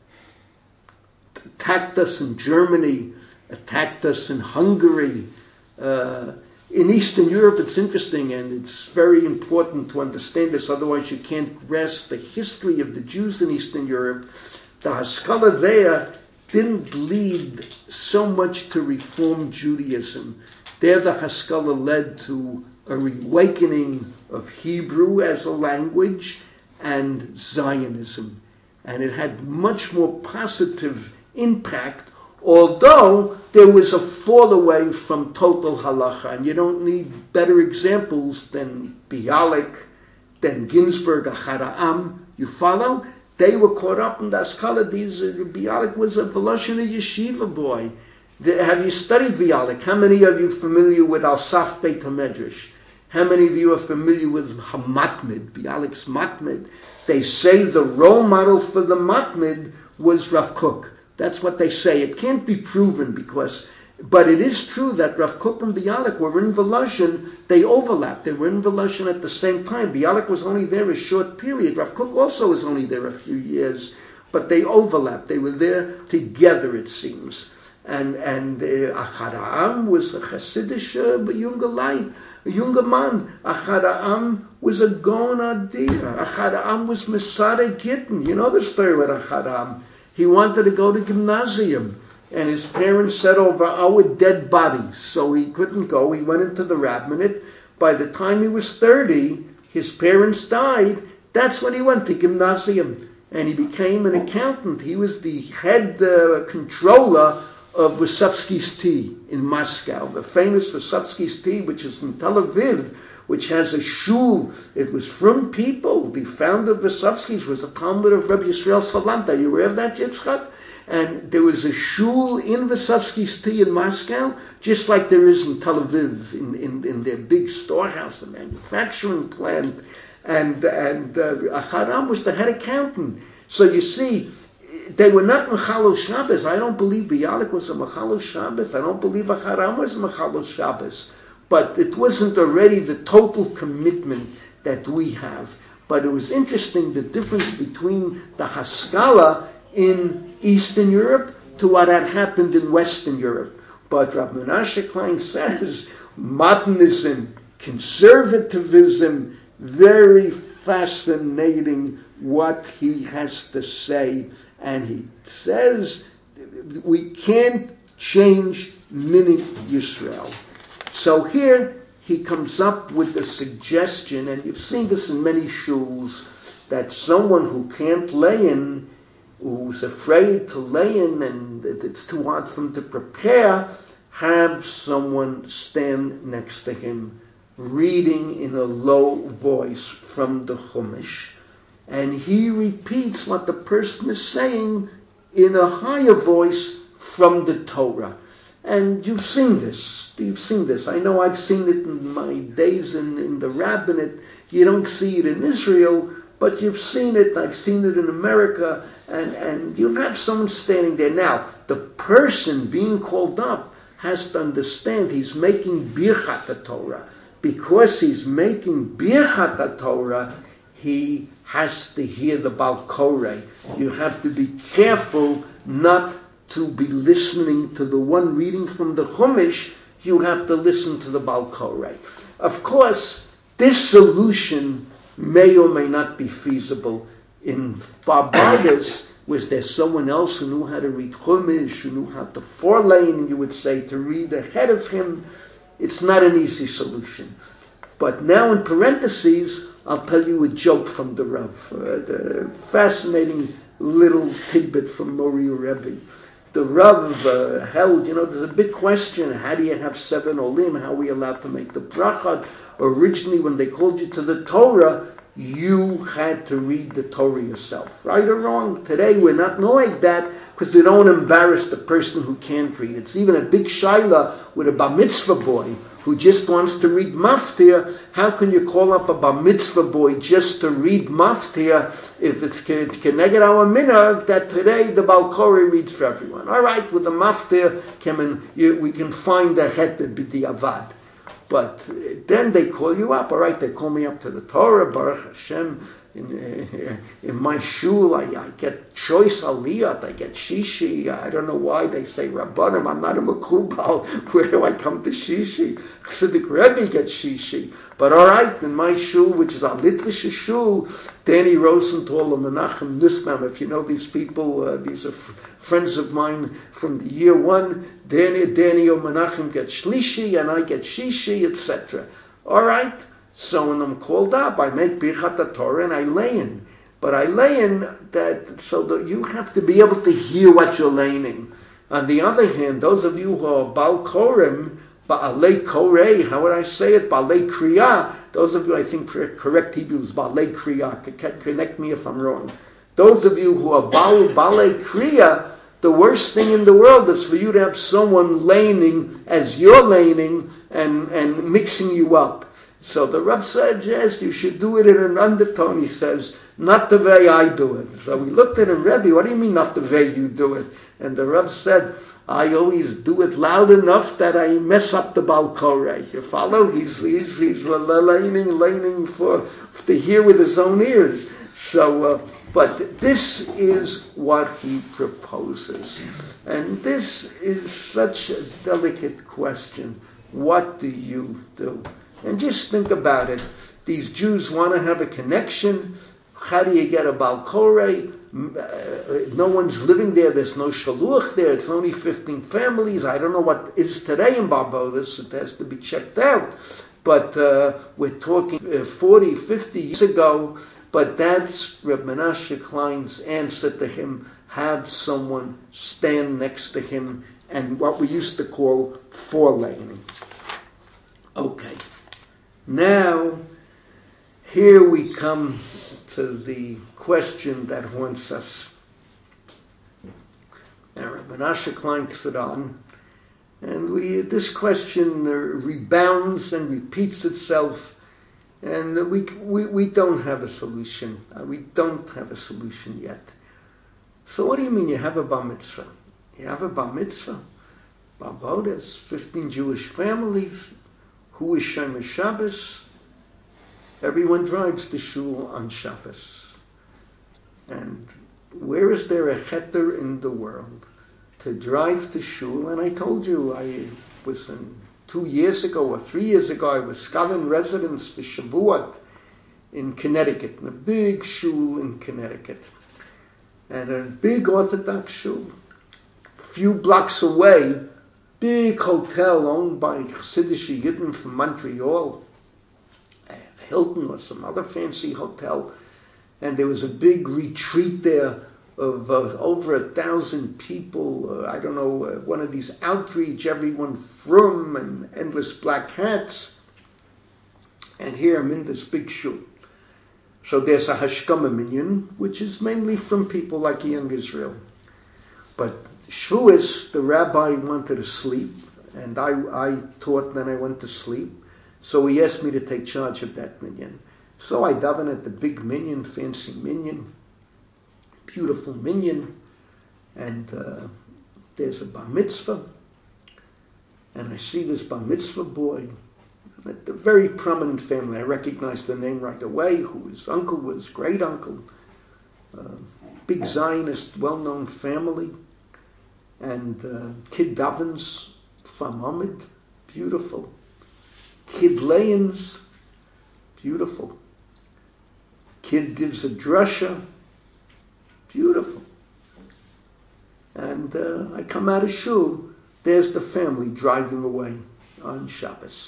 attacked us in Germany, attacked us in Hungary. Uh, in Eastern Europe, it's interesting, and it's very important to understand this, otherwise you can't grasp the history of the Jews in Eastern Europe. The Haskalah there didn't lead so much to Reform Judaism. There the Haskalah led to a reawakening of Hebrew as a language and Zionism. And it had much more positive impact, although there was a fall away from total halacha, and you don't need better examples than Bialik, than Ginsburg, Achad Ha'am. You follow? They were caught up in the Askala. These uh, Bialik was a Voloshin yeshiva boy. The, have you studied Bialik? How many of you are familiar with Al Saf Beit HaMedrash? How many of you are familiar with Hamatmid, Bialik's Matmid? They say the role model for the Matmid was Rav Kook. That's what they say. It can't be proven because, but it is true that Rav Kook and Bialik were in Voloshin. They overlapped. They were in Voloshin at the same time. Bialik was only there a short period. Rav Kook also was only there a few years, but they overlapped. They were there together, it seems. And and uh, Achad Ha'am was a Hasidish uh, younger light, a younger man. Achad Ha'am was a Gaon Adir. Achad Ha'am was Mesare Gittin. You know the story with Achad Ha'am. He wanted to go to gymnasium, and his parents said over our dead bodies, so he couldn't go. He went into the rabbinate. By the time he was thirty, his parents died. That's when he went to gymnasium, and he became an accountant. He was the head uh, controller of Vysovsky's Tea in Moscow, the famous Vysovsky's Tea, which is in Tel Aviv, which has a shul. It was from people. The founder of Vysovsky's was a Talmud of Rabbi Yisrael Salanta. You aware of that, Yitzchak? And there was a shul in Vysovsky's Tea in Moscow, just like there is in Tel Aviv, in, in, in their big storehouse and manufacturing plant. And, and uh, Achad Ha'am was the head accountant. So you see, they were not Mechalo Shabbos. I don't believe Bialik was a Mechalo Shabbos. I don't believe Achad Ha'am was a Mechalo Shabbos. But it wasn't already the total commitment that we have. But it was interesting, the difference between the Haskalah in Eastern Europe to what had happened in Western Europe. But Rav Menashe Klein says, modernism, conservatism, very fascinating what he has to say. And he says, we can't change Minhag Yisrael. So here he comes up with the suggestion, and you've seen this in many shuls, that someone who can't lay in, who's afraid to lay in and it's too hard for him to prepare, have someone stand next to him reading in a low voice from the Chumash. And he repeats what the person is saying in a higher voice from the Torah. And you've seen this. You've seen this. I know I've seen it in my days in, in the rabbinate. You don't see it in Israel, but you've seen it. I've seen it in America. And, and you have someone standing there. Now, the person being called up has to understand he's making Birchat Torah. Because he's making Birchat Torah, he has to hear the Baal Koreh. You have to be careful not to be listening to the one reading from the Chumash. You have to listen to the Baal Koreh. Of course, this solution may or may not be feasible. In Barbados, was there someone else who knew how to read Chumash, who knew how to four-lane, you would say, to read ahead of him? It's not an easy solution. But now in parentheses, I'll tell you a joke from the Rav, uh, the fascinating little tidbit from Mori Rebbe. The Rav uh, held, you know, there's a big question, how do you have seven olim, how are we allowed to make the brachot? Originally, when they called you to the Torah, you had to read the Torah yourself, right or wrong. Today, we're not knowing that because we don't embarrass the person who can't read. It's even a big shaila with a bar mitzvah boy who just wants to read maftir. How can you call up a bar mitzvah boy just to read maftir if it's keneged our minhag that today the Baal Koreh reads for everyone? All right, with the maftir, we can find the het b'diavad. But then they call you up. All right, they call me up to the Torah, Baruch Hashem. In, uh, in my shul, I, I get choice aliyot, I get shishi. I don't know why they say Rabbanim, I'm not a Makubal. Where do I come to shishi? Chassidic Rebbe gets shishi. But all right, in my shul, which is a Litvish shul, Danny Rosenthal and Menachem Nussbaum, if you know these people, uh, these are f- friends of mine from the year one. Danny, Danny or Menachem get shlishi, and I get shishi, et cetera. All right. So when I'm called up, I make Birchat Torah and I lay in. But I learn that so that you have to be able to hear what you're learning. On the other hand, those of you who are Baal Korim, Baalei Korei, how would I say it? Baalei Kriya. Those of you, I think, correct Hebrew is Baalei Kriya. Connect me if I'm wrong. Those of you who are Baal, Baalei Kriya, the worst thing in the world is for you to have someone laning as you're laning and, and mixing you up. So the Rav suggests you should do it in an undertone, he says, not the way I do it. So we looked at him, Rebbe, what do you mean not the way you do it? And the Rav said, I always do it loud enough that I mess up the Baal Korei. You follow? He's, he's, he's laning, laning for, to hear with his own ears. So, uh, but this is what he proposes. And this is such a delicate question. What do you do? And just think about it. These Jews want to have a connection. How do you get a Baal Korei? Uh, no one's living there. There's no shaluach there. It's only fifteen families. I don't know what is today in Barbados. It has to be checked out. But uh, we're talking uh, forty, fifty years ago. But that's Reb Menashe Klein's answer to him. Have someone stand next to him and what we used to call forelaning. Okay. Now, here we come to the question that haunts us. And Reb Menashe Klein puts it on, and we this question uh, rebounds and repeats itself. And we, we we don't have a solution. Uh, we don't have a solution yet. So what do you mean you have a bar mitzvah? You have a bar mitzvah? Barbados, fifteen Jewish families. Who is Shomer Shabbos? Everyone drives to shul on Shabbos. And where is there a heter in the world to drive to shul? And I told you, I was in Two years ago or three years ago, I was scouting residence for Shavuot in Connecticut, in a big shul in Connecticut. And a big Orthodox shul. A few blocks away, big hotel owned by Hasidic Yidden from Montreal, a Hilton or some other fancy hotel. And there was a big retreat there of uh, over a thousand people, uh, I don't know, uh, one of these outreach, everyone from and endless black hats. And here I'm in this big shul. So there's a Hashkama minyan, which is mainly from people like Young Israel. But Shavuos, the rabbi wanted to sleep, and I, I taught, then I went to sleep. So he asked me to take charge of that minyan. So I daven at the big minyan, fancy minyan. Beautiful minyan, and uh, there's a bar mitzvah, and I see this bar mitzvah boy, a very prominent family. I recognized the name right away, who his uncle was, great uncle, uh, big Zionist, well-known family, and uh, kid davens, famamid, beautiful, kid layens, beautiful, kid gives a drasha, beautiful. And uh, I come out of shul, there's the family driving away on Shabbos.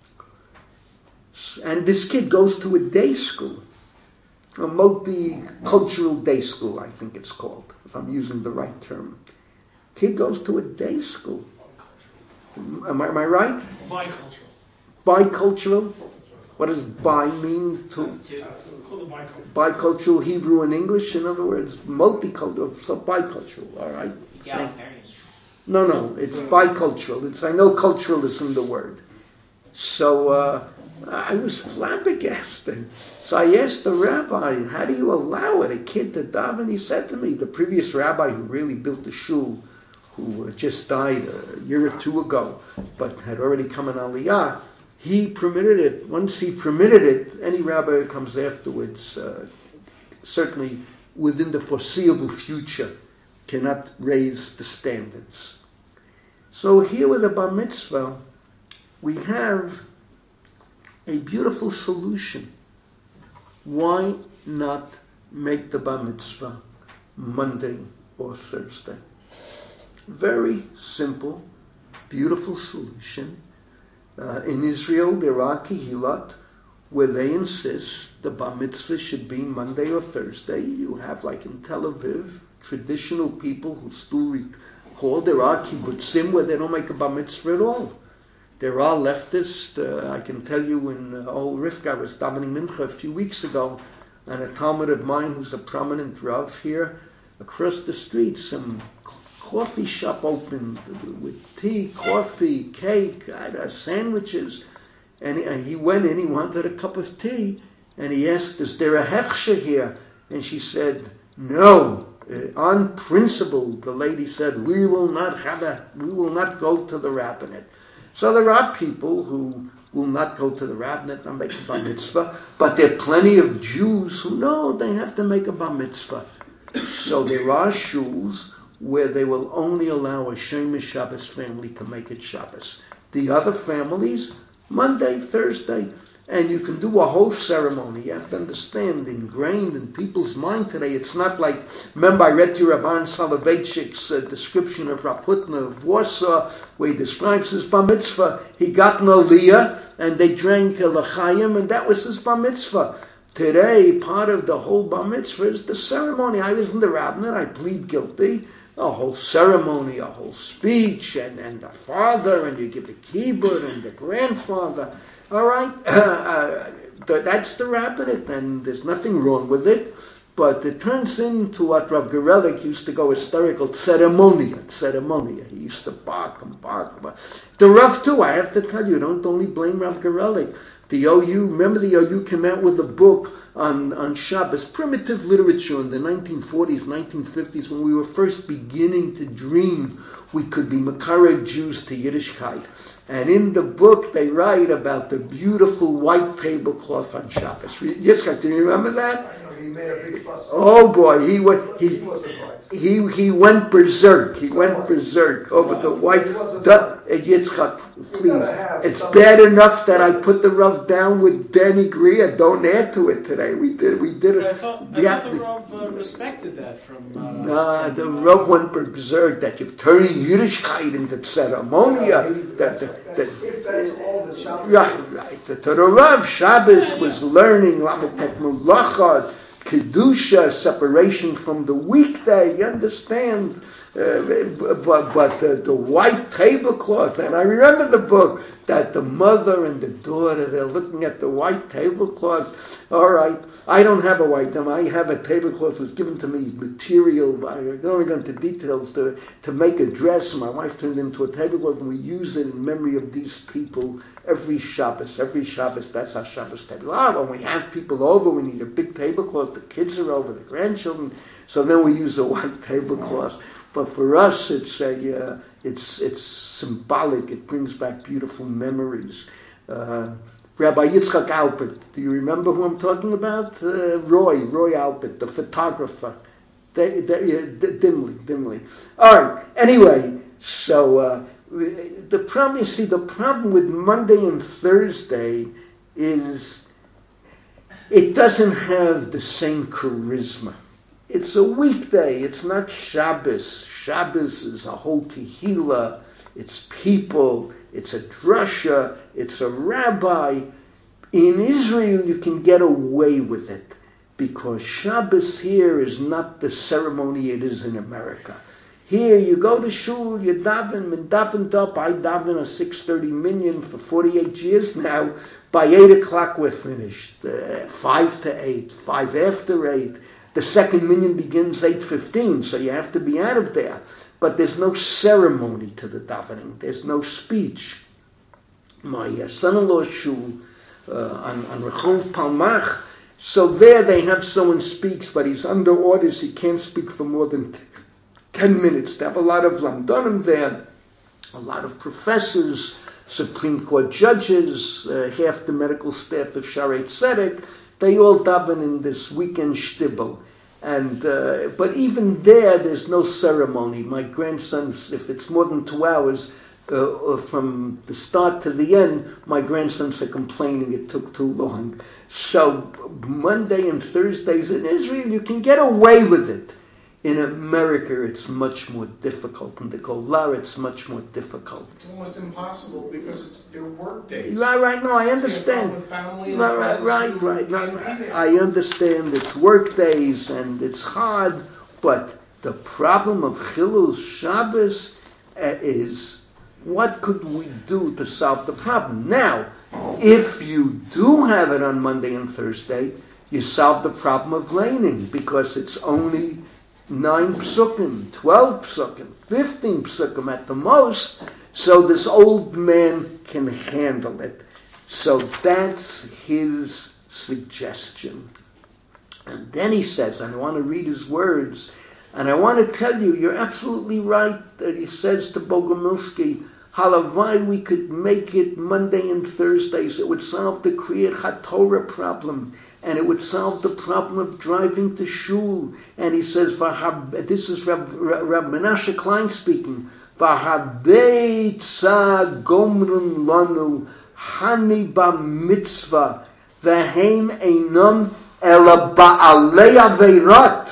And this kid goes to a day school, a multicultural day school, I think it's called, if I'm using the right term. Kid goes to a day school. Am I, am I right? Bicultural. Bicultural? What does bi mean? To Bicultural. Bicultural Hebrew and English, in other words, multicultural, so bicultural, all right? No, no, it's bicultural. It's I know cultural isn't the word. So uh, I was flabbergasted. So I asked the rabbi, how do you allow it, a kid to daven? He said to me, the previous rabbi who really built the shul, who just died a year or two ago, but had already come in Aliyah, he permitted it. Once he permitted it, any rabbi who comes afterwards, uh, certainly within the foreseeable future, cannot raise the standards. So here with the bar mitzvah, we have a beautiful solution. Why not make the bar mitzvah Monday or Thursday? Very simple, beautiful solution. Uh, in Israel, there are kehilot where they insist the bar mitzvah should be Monday or Thursday. You have, like in Tel Aviv, traditional people who still recall there are kibbutzim where they don't make a bar mitzvah at all. There are leftists. Uh, I can tell you in uh, old Rivka, I was davening mincha a few weeks ago, and a Talmud of mine who's a prominent Rav here, across the street, some coffee shop opened with tea, coffee, cake, uh, sandwiches. And he, and he went in, he wanted a cup of tea, and he asked, is there a hechsher here? And she said, no. Uh, on principle, the lady said, we will not have a, we will not go to the rabbinate. So there are people who will not go to the rabbinate and make a bar mitzvah, but there are plenty of Jews who know they have to make a bar mitzvah. So there are shuls where they will only allow a Shemesh Shabbos family to make it Shabbos. The other families, Monday, Thursday, and you can do a whole ceremony. You have to understand, ingrained in people's mind today, it's not like, remember I read to you Rabban Soloveitchik's uh, description of Rav Hutner of Warsaw, where he describes his bar mitzvah. He got an aliyah, and they drank a l'chaim, and that was his bar mitzvah. Today, part of the whole bar mitzvah is the ceremony. I was in the rabbinate, I plead guilty. A whole ceremony, a whole speech, and, and the father, and you give the kibbutz, and the grandfather. All right, uh, uh, that's the rabbinate, and there's nothing wrong with it, but it turns into what Rav Gerelik used to go hysterical, ceremonia, ceremonia. He used to bark and bark. But the Rav too, I have to tell you, don't only blame Rav Gerelik. The O U, remember the O U came out with a book on, on Shabbos, primitive literature in the nineteen forties, nineteen fifties, when we were first beginning to dream we could be Makarev Jews to Yiddishkeit. And in the book they write about the beautiful white tablecloth on Shabbos. Yitzchak, do you remember that? I know, he made a big fuss. Oh boy, he went, he, He wasn't right. he, he went berserk. He went Someone. berserk over the white. He wasn't The, right. uh, Yitzchak, please. gotta have It's some- bad enough that I put the Rav down with Danny Greer. Don't add to it today. We did, we did But I it. thought, I Yeah. thought the Rav uh, respected that from... Uh, Nah, the from, uh, Rav went berserk that you're turning Yiddishkeit into ceremonia. He- That, that, that, If that's all the Shabbos. right, right. To the Rav, Shabbos was learning Lamatek Mulacha, Kedusha, separation from the weekday, you understand? Uh, but but uh, the white tablecloth, and I remember the book, that the mother and the daughter, they're looking at the white tablecloth. All right, I don't have a white one. I have a tablecloth that was given to me, material, I don't go into details, to, to make a dress. My wife turned it into a tablecloth, and we use it in memory of these people every Shabbos. Every Shabbos, that's our Shabbos table. Ah, when we have people over, we need a big tablecloth. The kids are over, the grandchildren. So then we use a white tablecloth. But for us, it's a, uh, it's it's symbolic. It brings back beautiful memories. Uh, Rabbi Yitzchak Alpert, do you remember who I'm talking about? Uh, Roy, Roy Alpert, the photographer. They, they, uh, d- dimly, dimly. All right. Anyway, so uh, the problem, you see, the problem with Monday and Thursday is it doesn't have the same charisma. It's a weekday. It's not Shabbos. Shabbos is a whole tehillah. It's people. It's a drasha. It's a rabbi. In Israel, you can get away with it because Shabbos here is not the ceremony it is in America. Here, you go to shul, you daven, and davened up. I daven a six thirty minyan for forty-eight years now. By eight o'clock, we're finished. Uh, five to eight, five after eight. The second minyan begins eight fifteen, so you have to be out of there. But there's no ceremony to the davening. There's no speech. My uh, son-in-law's shul uh, on, on Rehov Palmach, so there they have someone speaks, but he's under orders. He can't speak for more than ten minutes. They have a lot of lamdonim there, a lot of professors, Supreme Court judges, uh, half the medical staff of Shaarei Tzedek. They all daven in this weekend shtibel. And, uh, but even there, there's no ceremony. My grandsons, if it's more than two hours, uh, from the start to the end, my grandsons are complaining it took too long. So Monday and Thursdays in Israel, you can get away with it. In America, it's much more difficult. In the Golar, it's much more difficult. It's almost impossible because it's their work days. Right, right. No, I So understand. you have with family and Right, right, friends right, who right. No, can't be there. I understand it's work days and it's hard, but the problem of Chilul Shabbos uh, is what could we do to solve the problem? Now, if you do have it on Monday and Thursday, you solve the problem of laning because it's only nine psukim, twelve psukim, fifteen psukim at the most, so this old man can handle it. So that's his suggestion. And then he says, and I want to read his words, and I want to tell you, you're absolutely right that he says to Bogomilsky, halavai, we could make it Monday and Thursdays. It would solve the Kriyat HaTorah problem, and it would solve the problem of driving to shul. And he says, Vahab, this is Rab, Rab Menashe Klein speaking, Vahabei tza gomrun lanu hani ba mitzvah v'heim einam ela ba'alei aveirat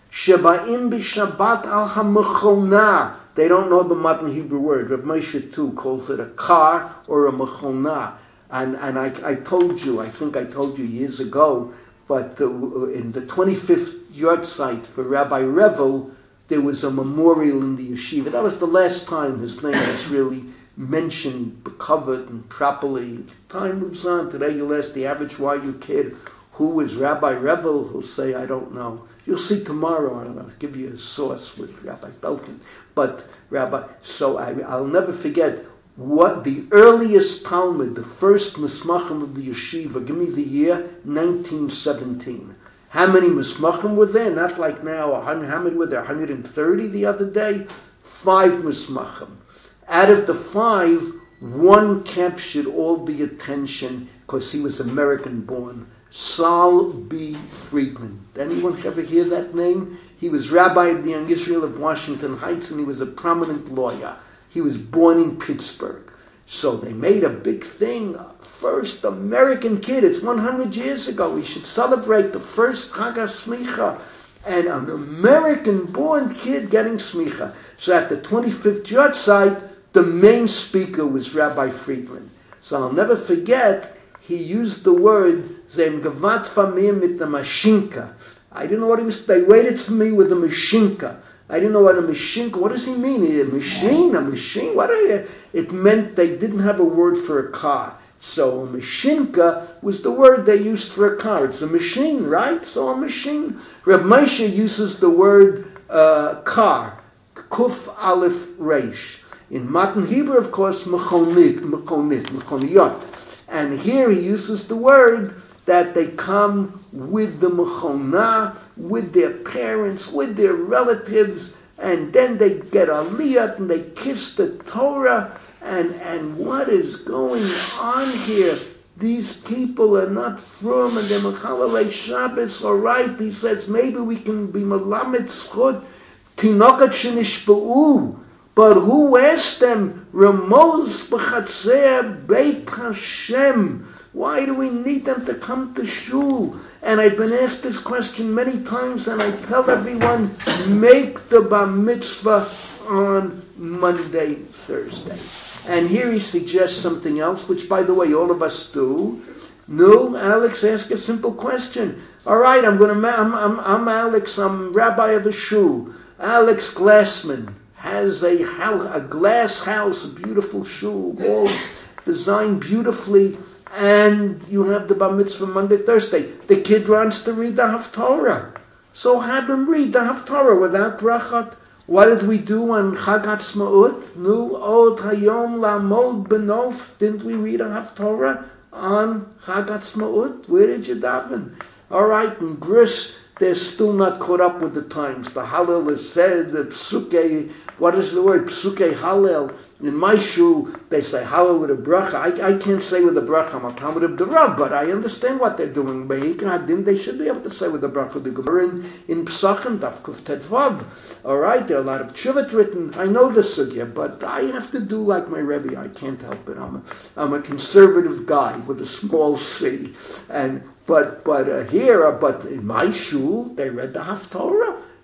shebaim b'shabbat al ha-mechona. They don't know the modern Hebrew word. Rav Moshe too calls it a car or a mechona. And and I, I told you, I think I told you years ago, but the, in the twenty-fifth yard site for Rabbi Revel, there was a memorial in the yeshiva. That was the last time his name was really mentioned, covered, and properly. Time moves on. Today you'll ask the average Y U kid, who is Rabbi Revel? He'll say, I don't know. You'll see tomorrow, and I'll give you a source with Rabbi Belkin. But Rabbi, so I, I'll never forget what the earliest Talmud, the first Mismachim of the yeshiva, give me the year, nineteen seventeen. How many Mismachim were there? Not like now, how many were there? one hundred thirty the other day? Five Mismachim. Out of the five, one captured all the attention because he was American born. Saul B. Friedman. Anyone ever hear that name? He was rabbi of the Young Israel of Washington Heights, and he was a prominent lawyer. He was born in Pittsburgh. So they made a big thing. First American kid. It's one hundred years ago. We should celebrate the first Chag HaSmicha. And an American-born kid getting smicha. So at the twenty-fifth yard site, the main speaker was Rabbi Friedman. So I'll never forget, he used the word, Zem gavat famir mit the mashinka. I didn't know what he was, they waited for me with a mashinka. I didn't know what a mashinka, what does he mean? A machine, a machine, what are you? It meant they didn't have a word for a car. So a mashinka was the word they used for a car. It's a machine, right? So a machine. Reb Moshe uses the word uh, car, kuf aleph reish. In Matan Hebrew, of course, mechonit, mechonit, mechoniyot. And here he uses the word that they come with the mechona, with their parents, with their relatives, and then they get aliyat and they kiss the Torah. And and what is going on here? These people are not from, and they're Mechalelei Shabbos, all right? He says maybe we can be Melamed Schut, Tinokat Shenishba'u. But who asked them, Ramoz b'chatzer Beit Hashem? Why do we need them to come to shul? And I've been asked this question many times, and I tell everyone, make the bar mitzvah on Monday, Thursday. And here he suggests something else, which, by the way, all of us do. No, Alex, ask a simple question. All right, I'm going to. I'm, I'm, I'm Alex. I'm rabbi of a shul. Alex Glassman has a house, a glass house, a beautiful shul, all designed beautifully, and you have the bar mitzvah Monday, Thursday. The kid wants to read the Haftorah, so have him read the Haftorah without brachot. What did we do on Chag Atzmaut? Nu od hayom lamod benof. Didn't we read a Haftorah on Chag Atzmaut? Where did you daven? All right, in Gris, they're still not caught up with the times. The Hallel is said, the Psuke, what is the word? Psuke Hallel. In my shul, they say Hallel with a bracha. I, I can't say with a bracha, I'm a Talmud of the Rav, but I understand what they're doing. They should be able to say with the bracha. The Gemara in, in Psachim, Daf Kuf Tetvav. All right, there are a lot of tshuvat written. I know the sugya, but I have to do like my Rebbe. I can't help it. I'm a, I'm a conservative guy with a small c. And But but uh, here, uh, but in my shul, they read the Haftorah.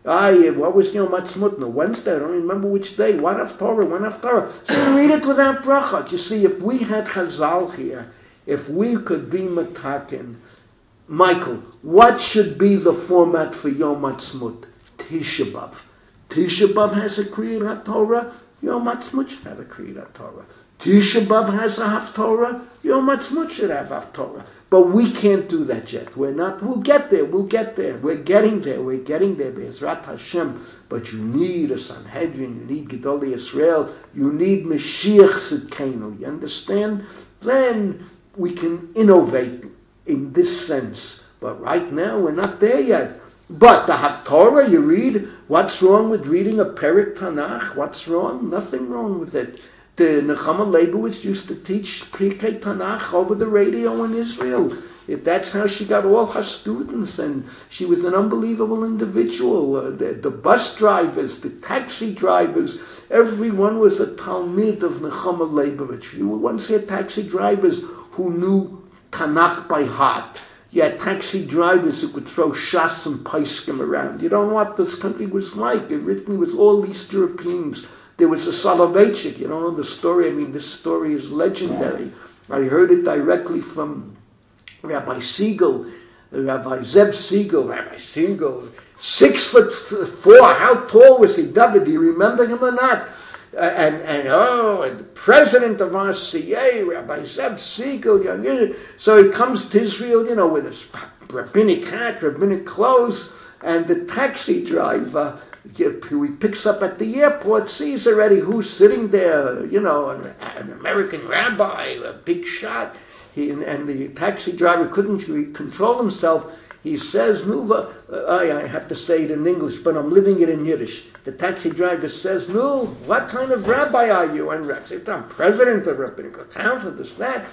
I, what was Yom Ha'atzmaut? Wednesday, I don't remember which day. What Haftorah, when Haftorah? So you read it without bracha. You see, if we had Chazal here, if we could be metaken, Michael, what should be the format for Yom Ha'atzmaut? Tisha B'Av. Tisha B'Av has a Kriyat HaTorah, Yom Ha'atzmaut should have a Kriyat HaTorah. Tisha B'Av has a Haftorah, Yom Ha'atzmaut should have Haftorah. But we can't do that yet. We're not, we'll get there, we'll get there. We're getting there, we're getting there, Be'ezrat Hashem. But you need a Sanhedrin, you need Gedolei Yisrael, you need Mashiach Tzidkenu. You understand? Then we can innovate in this sense. But right now, we're not there yet. But the Haftorah, you read, what's wrong with reading a Perek Tanakh? What's wrong? Nothing wrong with it. The Nechama Leibowitz used to teach Pirkei Tanakh over the radio in Israel. It, that's how she got all her students, and she was an unbelievable individual. Uh, the, the bus drivers, the taxi drivers, everyone was a Talmid of Nechama Leibowitz. You once had taxi drivers who knew Tanakh by heart. You had taxi drivers who could throw Shas and Paiskim around. You don't know what this country was like. It written was all East Europeans. There was a Soloveitchik, you don't know the story. I mean, this story is legendary. I heard it directly from Rabbi Siegel, Rabbi Zeb Siegel, Rabbi Siegel, six foot four. How tall was he, David? Do you remember him or not? Uh, and, and, oh, and the president of R C A, Rabbi Zeb Siegel. You know, so he comes to Israel, you know, with his rabbinic hat, rabbinic clothes, and the taxi driver, he picks up at the airport, sees already who's sitting there, you know, an, an American rabbi, a big shot. He, and, and the taxi driver couldn't control himself. He says, Nuva, uh, I, I have to say it in English, but I'm living it in Yiddish. The taxi driver says, no, what kind of rabbi are you? And Rabbi says, I'm president of Rabbinical Council, this, that.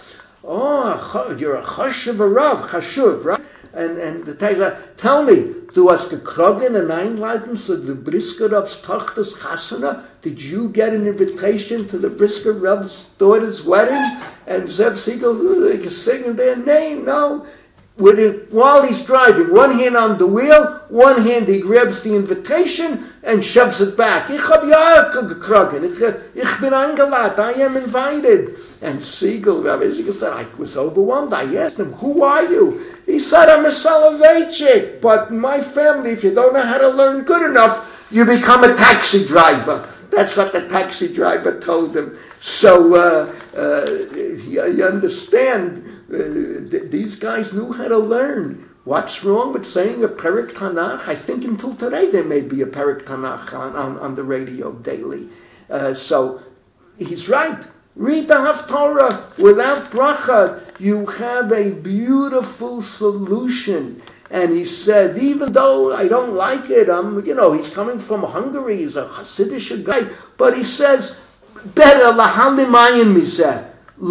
Oh, you're a chashuv rav, chashuv, right? And, and the taxi driver, tell me, du hast gekrogen and einleiten zu the Brisker Rav's Tochter's Chasana? Did you get an invitation to the Brisker Rav's daughter's wedding? And Zeb Siegel is singing their name, no. With it, while he's driving, one hand on the wheel, one hand he grabs the invitation and shoves it back. Ich hab ja gekrogen. Ich, ich bin eingeladen. I am invited. And Siegel, Rabbi Siegel said, I was overwhelmed. I asked him, who are you? He said, I'm a Soloveitchik. But my family, if you don't know how to learn good enough, you become a taxi driver. That's what the taxi driver told him. So uh, uh, you, you understand, uh, th- these guys knew how to learn. What's wrong with saying a Perek Tanakh? I think until today there may be a Perek Tanakh on, on, on the radio daily. Uh, so he's right. Read the Haftorah without bracha. You have a beautiful solution. And he said, even though I don't like it, I'm, you know, he's coming from Hungary, he's a Hasidic guy, but he says, better, lahalimayin miseh.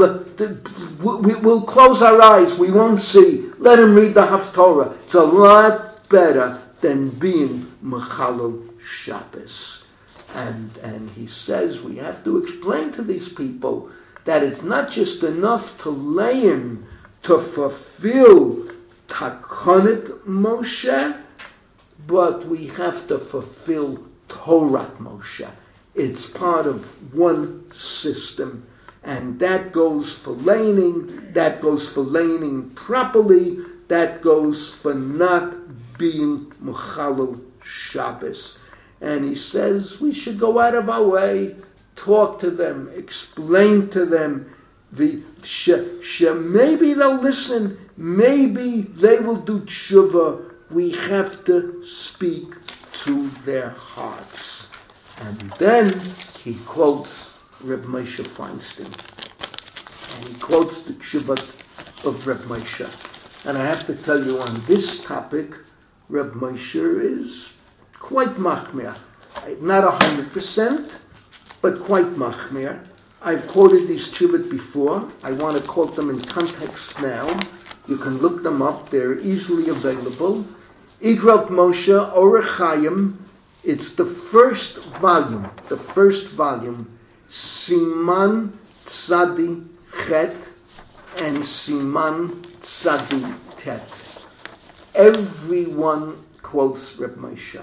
We'll close our eyes, we won't see. Let him read the Haftorah. It's a lot better than being Mechalel Shabbos. And, and he says, we have to explain to these people that it's not just enough to lay him to fulfill Takonet Moshe, but we have to fulfill Torah Moshe. It's part of one system, and that goes for laning, that goes for laning properly, that goes for not being Mechalel Shabbos. And he says we should go out of our way, talk to them, explain to them, the sh, sh, maybe they'll listen, maybe they will do tshuva. We have to speak to their hearts. And then he quotes Reb Moshe Feinstein. And he quotes the tshuva of Reb Moshe. And I have to tell you, on this topic, Reb Moshe is quite machmir. Not a hundred percent, but quite machmir. I've quoted these tshuvot before. I want to quote them in context now. You can look them up. They're easily available. Igrot Moshe, Orech Chaim. It's the first volume. The first volume. Siman Tzadi Chet and Siman Tzadi Tet. Everyone quotes Reb Moshe.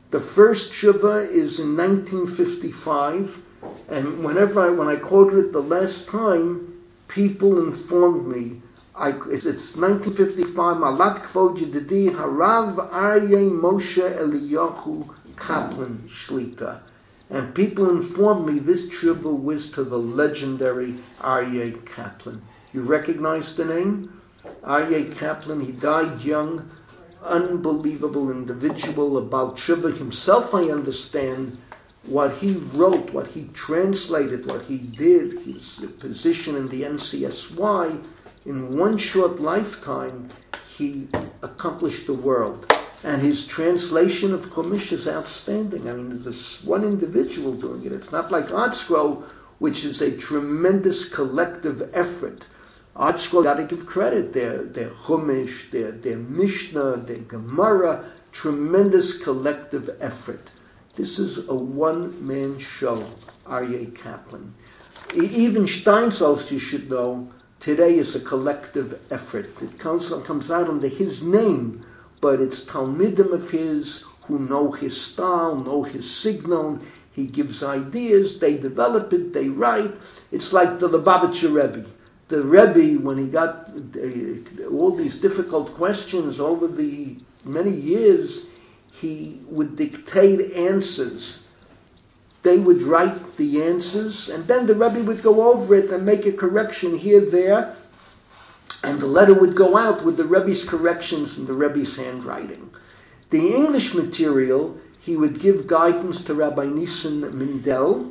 The first tshuva is in nineteen fifty-five, and whenever I, when I quoted it the last time, people informed me, I, it's, it's nineteen fifty-five, Malat Kvod Yedidi Harav Aryeh Moshe Eliyahu Kaplan Shlita. And people informed me this tshuva was to the legendary Aryeh Kaplan. You recognize the name? Aryeh Kaplan, he died young, unbelievable individual. About tshuva himself, I understand, what he wrote, what he translated, what he did, his position in the N C S Y, in one short lifetime, he accomplished the world. And his translation of Chumash is outstanding. I mean, there's this one individual doing it. It's not like Art Scroll, which is a tremendous collective effort. Art Scroll, got to give credit. Their, their Chumash, their, their Mishnah, their Gemara, tremendous collective effort. This is a one-man show, Aryeh Kaplan. Even Steinsaltz, you should know, today is a collective effort. It comes, comes out under his name, but it's Talmidim of his who know his style, know his signal. He gives ideas, they develop it, they write. It's like the Lubavitcher Rebbe. The Rebbe, when he got uh, all these difficult questions over the many years, he would dictate answers. They would write the answers, and then the Rebbe would go over it and make a correction here, there, and the letter would go out with the Rebbe's corrections and the Rebbe's handwriting. The English material, he would give guidance to Rabbi Nissen Mindel,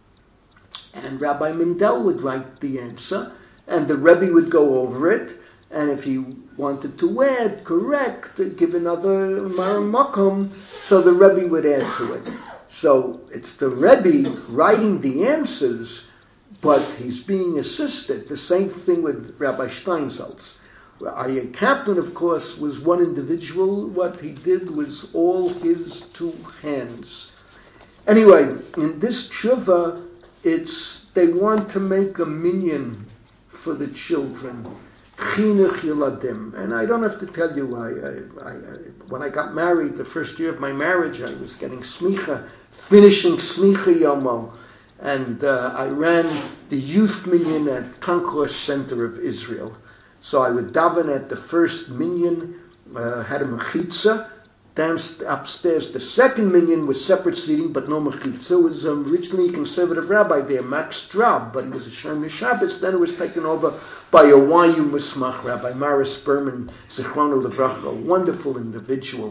and Rabbi Mindel would write the answer, and the Rebbe would go over it, and if he wanted to add, correct, give another makom, so the Rebbe would add to it. So it's the Rebbe writing the answers, but he's being assisted. The same thing with Rabbi Steinsaltz. Aryeh Kaplan, of course, was one individual. What he did was all his two hands. Anyway, in this tshuva, it's they want to make a minyan for the children. Chinuch Yeladim. And I don't have to tell you, I, I, I, when I got married, the first year of my marriage, I was getting smicha, finishing smicha yomo. And uh, I ran the youth minyan at Concourse Center of Israel. So I would daven at the first minyan, uh, had a mechitza. Down, upstairs, the second minyan was separate seating, but no mechitza. It was um, originally a conservative rabbi there, Max Straub, but he was a Shomer Shabbos. Then it was taken over by a Y U Musmach rabbi, Maris Berman, Zichrono Levracha, a wonderful individual.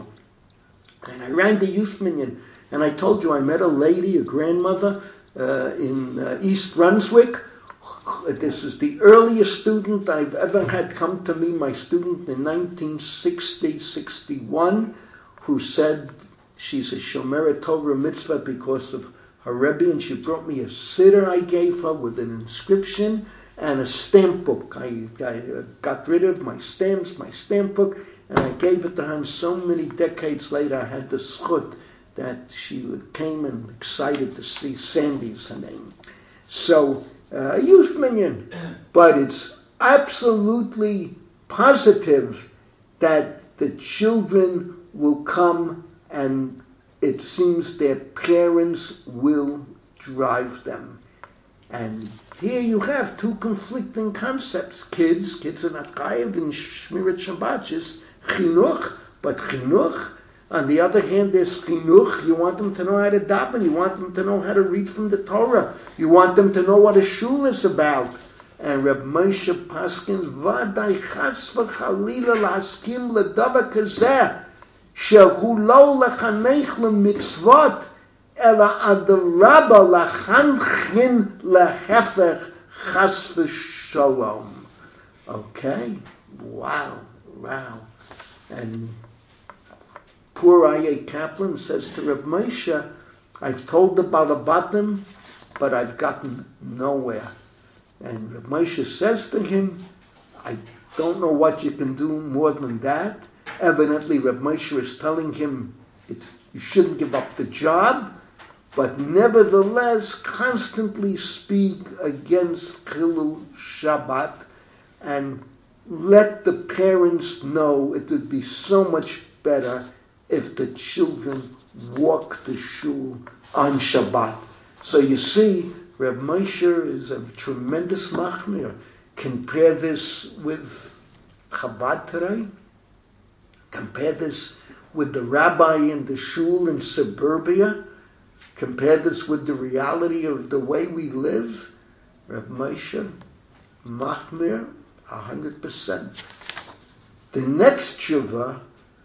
And I ran the youth minyan, and I told you I met a lady, a grandmother, uh, in uh, East Brunswick. This is the earliest student I've ever had come to me, my student in nineteen sixty, sixty-one, who said she's a Shomeret Torah mitzvah because of her Rebbe, and she brought me a siddur I gave her with an inscription and a stamp book. I, I got rid of my stamps, my stamp book, and I gave it to her, and so many decades later I had the schut that she came and excited to see Sandy's her name. So, uh, youth minyan, but it's absolutely positive that the children will come, and it seems their parents will drive them. And here you have two conflicting concepts. Kids, kids are not chayav in Shmirat Shabbat, just chinuch, but chinuch. On the other hand, there's chinuch. You want them to know how to daven. You want them to know how to read from the Torah. You want them to know what a shul is about. And Reb Moshe Paskins, vaday chas v'chalila l'haskim l'davar kazeh, שהוא לא לחנך למצוות, אלא אדרבה לחנכין להפך חס ושלום. Okay? Wow, wow. And poor Aryeh Kaplan says to Reb Moshe, I've told the Balabatim, but I've gotten nowhere. And Reb Moshe says to him, I don't know what you can do more than that. Evidently, Reb Moshe is telling him it's, you shouldn't give up the job, but nevertheless constantly speak against Chilul Shabbat and let the parents know it would be so much better if the children walk to shul on Shabbat. So you see, Reb Moshe is a tremendous machmir. Compare this with Chabad today. Compare this with the rabbi in the shul in suburbia. Compare this with the reality of the way we live. Reb Moshe, machmir, a hundred percent. The next tshuva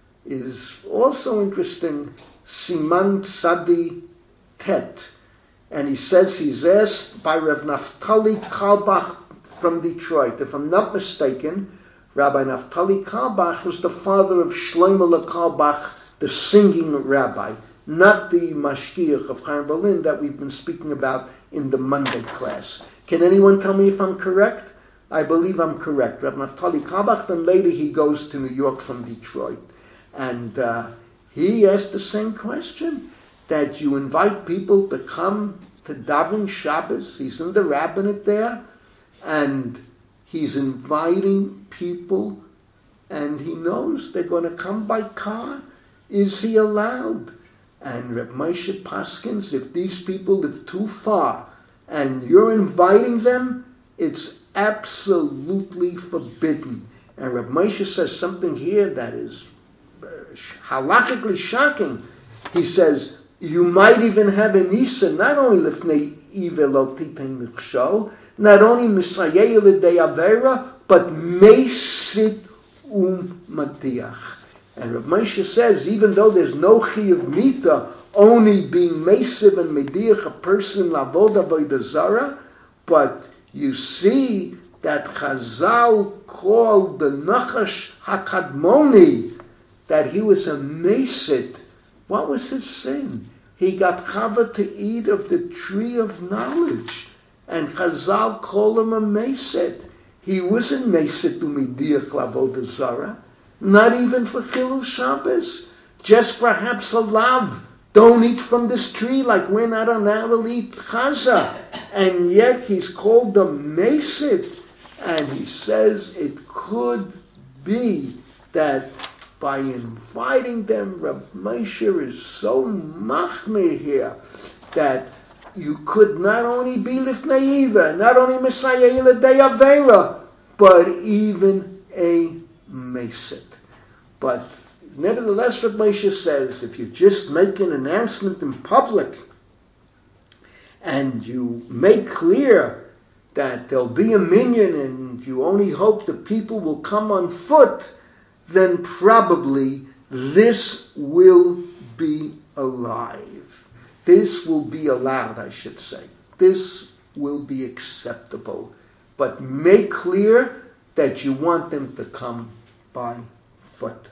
is also interesting. Siman Tzadi Tet. And he says he's asked by Rav Naftali Kalbach from Detroit. If I'm not mistaken, Rabbi Naftali Kalbach was the father of Shlomo Kalbach, the singing rabbi, not the mashgiach of Chaim Berlin that we've been speaking about in the Monday class. Can anyone tell me if I'm correct? I believe I'm correct. Rabbi Naftali Kalbach, then later he goes to New York from Detroit. And uh, he asked the same question, that you invite people to come to daven Shabbos. He's in the rabbinate there, and he's inviting people, and he knows they're going to come by car. Is he allowed? And Reb Moshe paskins, if these people live too far, and you're inviting them, it's absolutely forbidden. And Reb Moshe says something here that is halachically shocking. He says, you might even have an isa, not only lifnei ivelotiten miksho, not only misayeh l'dei avera, but mesit um matiach. And Rav Moshe says, even though there's no chi of mita, only being mesiv and mediach a person lavod avodah zara, but you see that Chazal called the Nachash Hakadmoni, that he was a mesit. What was his sin? He got chava to eat of the tree of knowledge, and Chazal called him a mesit. He wasn't mesit u'midiach lavodah zara, not even for Chilul Shabbos, just perhaps a lav. Don't eat from this tree, like we're not allowed to eat chaza. And yet he's called a mesit, and he says it could be that by inviting them, Reb Moshe is so machmir here that you could not only be lifnei iva, not only Messiah l'dei avera, but even a mesit. But nevertheless, Reb Moshe says, if you just make an announcement in public and you make clear that there'll be a minyan and you only hope the people will come on foot, then probably this will be alive. This will be allowed, I should say. This will be acceptable. But make clear that you want them to come by foot.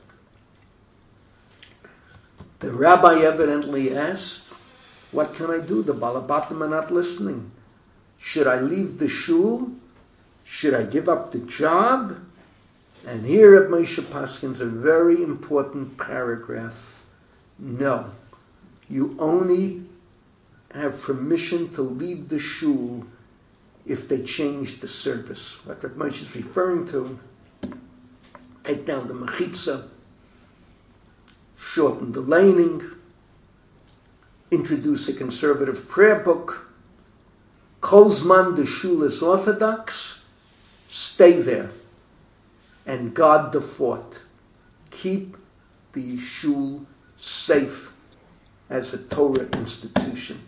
The rabbi evidently asked, what can I do? The Balabatim are not listening. Should I leave the shul? Should I give up the job? And here at Moshe Paskins, a very important paragraph. No. You only have permission to leave the shul if they change the service. What Rav Moshe is referring to, take down the mechitza, shorten the laning, introduce a conservative prayer book. Kolzman, the shul is orthodox, stay there and guard the fort. Keep the shul safe as a Torah institution.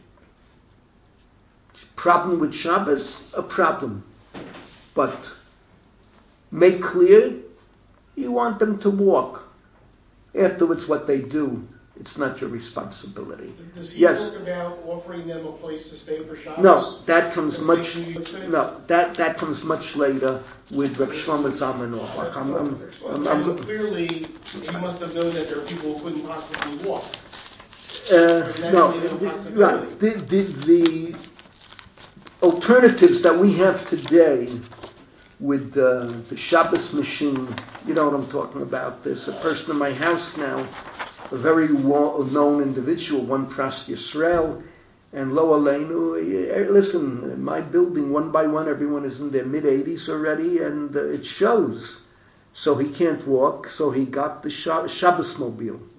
Problem with Shabbos? A problem. But make clear you want them to walk. Afterwards, what they do, it's not your responsibility. Does he yes. talk about offering them a place to stay for Shabbos? No, that comes Does much. he- No, that, that comes much later with Rav Shlomo Zalman Auerbach. I'm, I'm, I'm, I'm, And clearly, he must have known that there are people who couldn't possibly walk. uh, no, the, right. The, the, the alternatives that we have today with uh, the Shabbos machine, you know what I'm talking about. There's a person in my house now, a very well-known individual, one Pras Yisrael, and Lo Aleinu. Listen, in my building, one by one, everyone is in their mid-eighties already, and uh, it shows. So he can't walk, so he got the Shabbos mobile.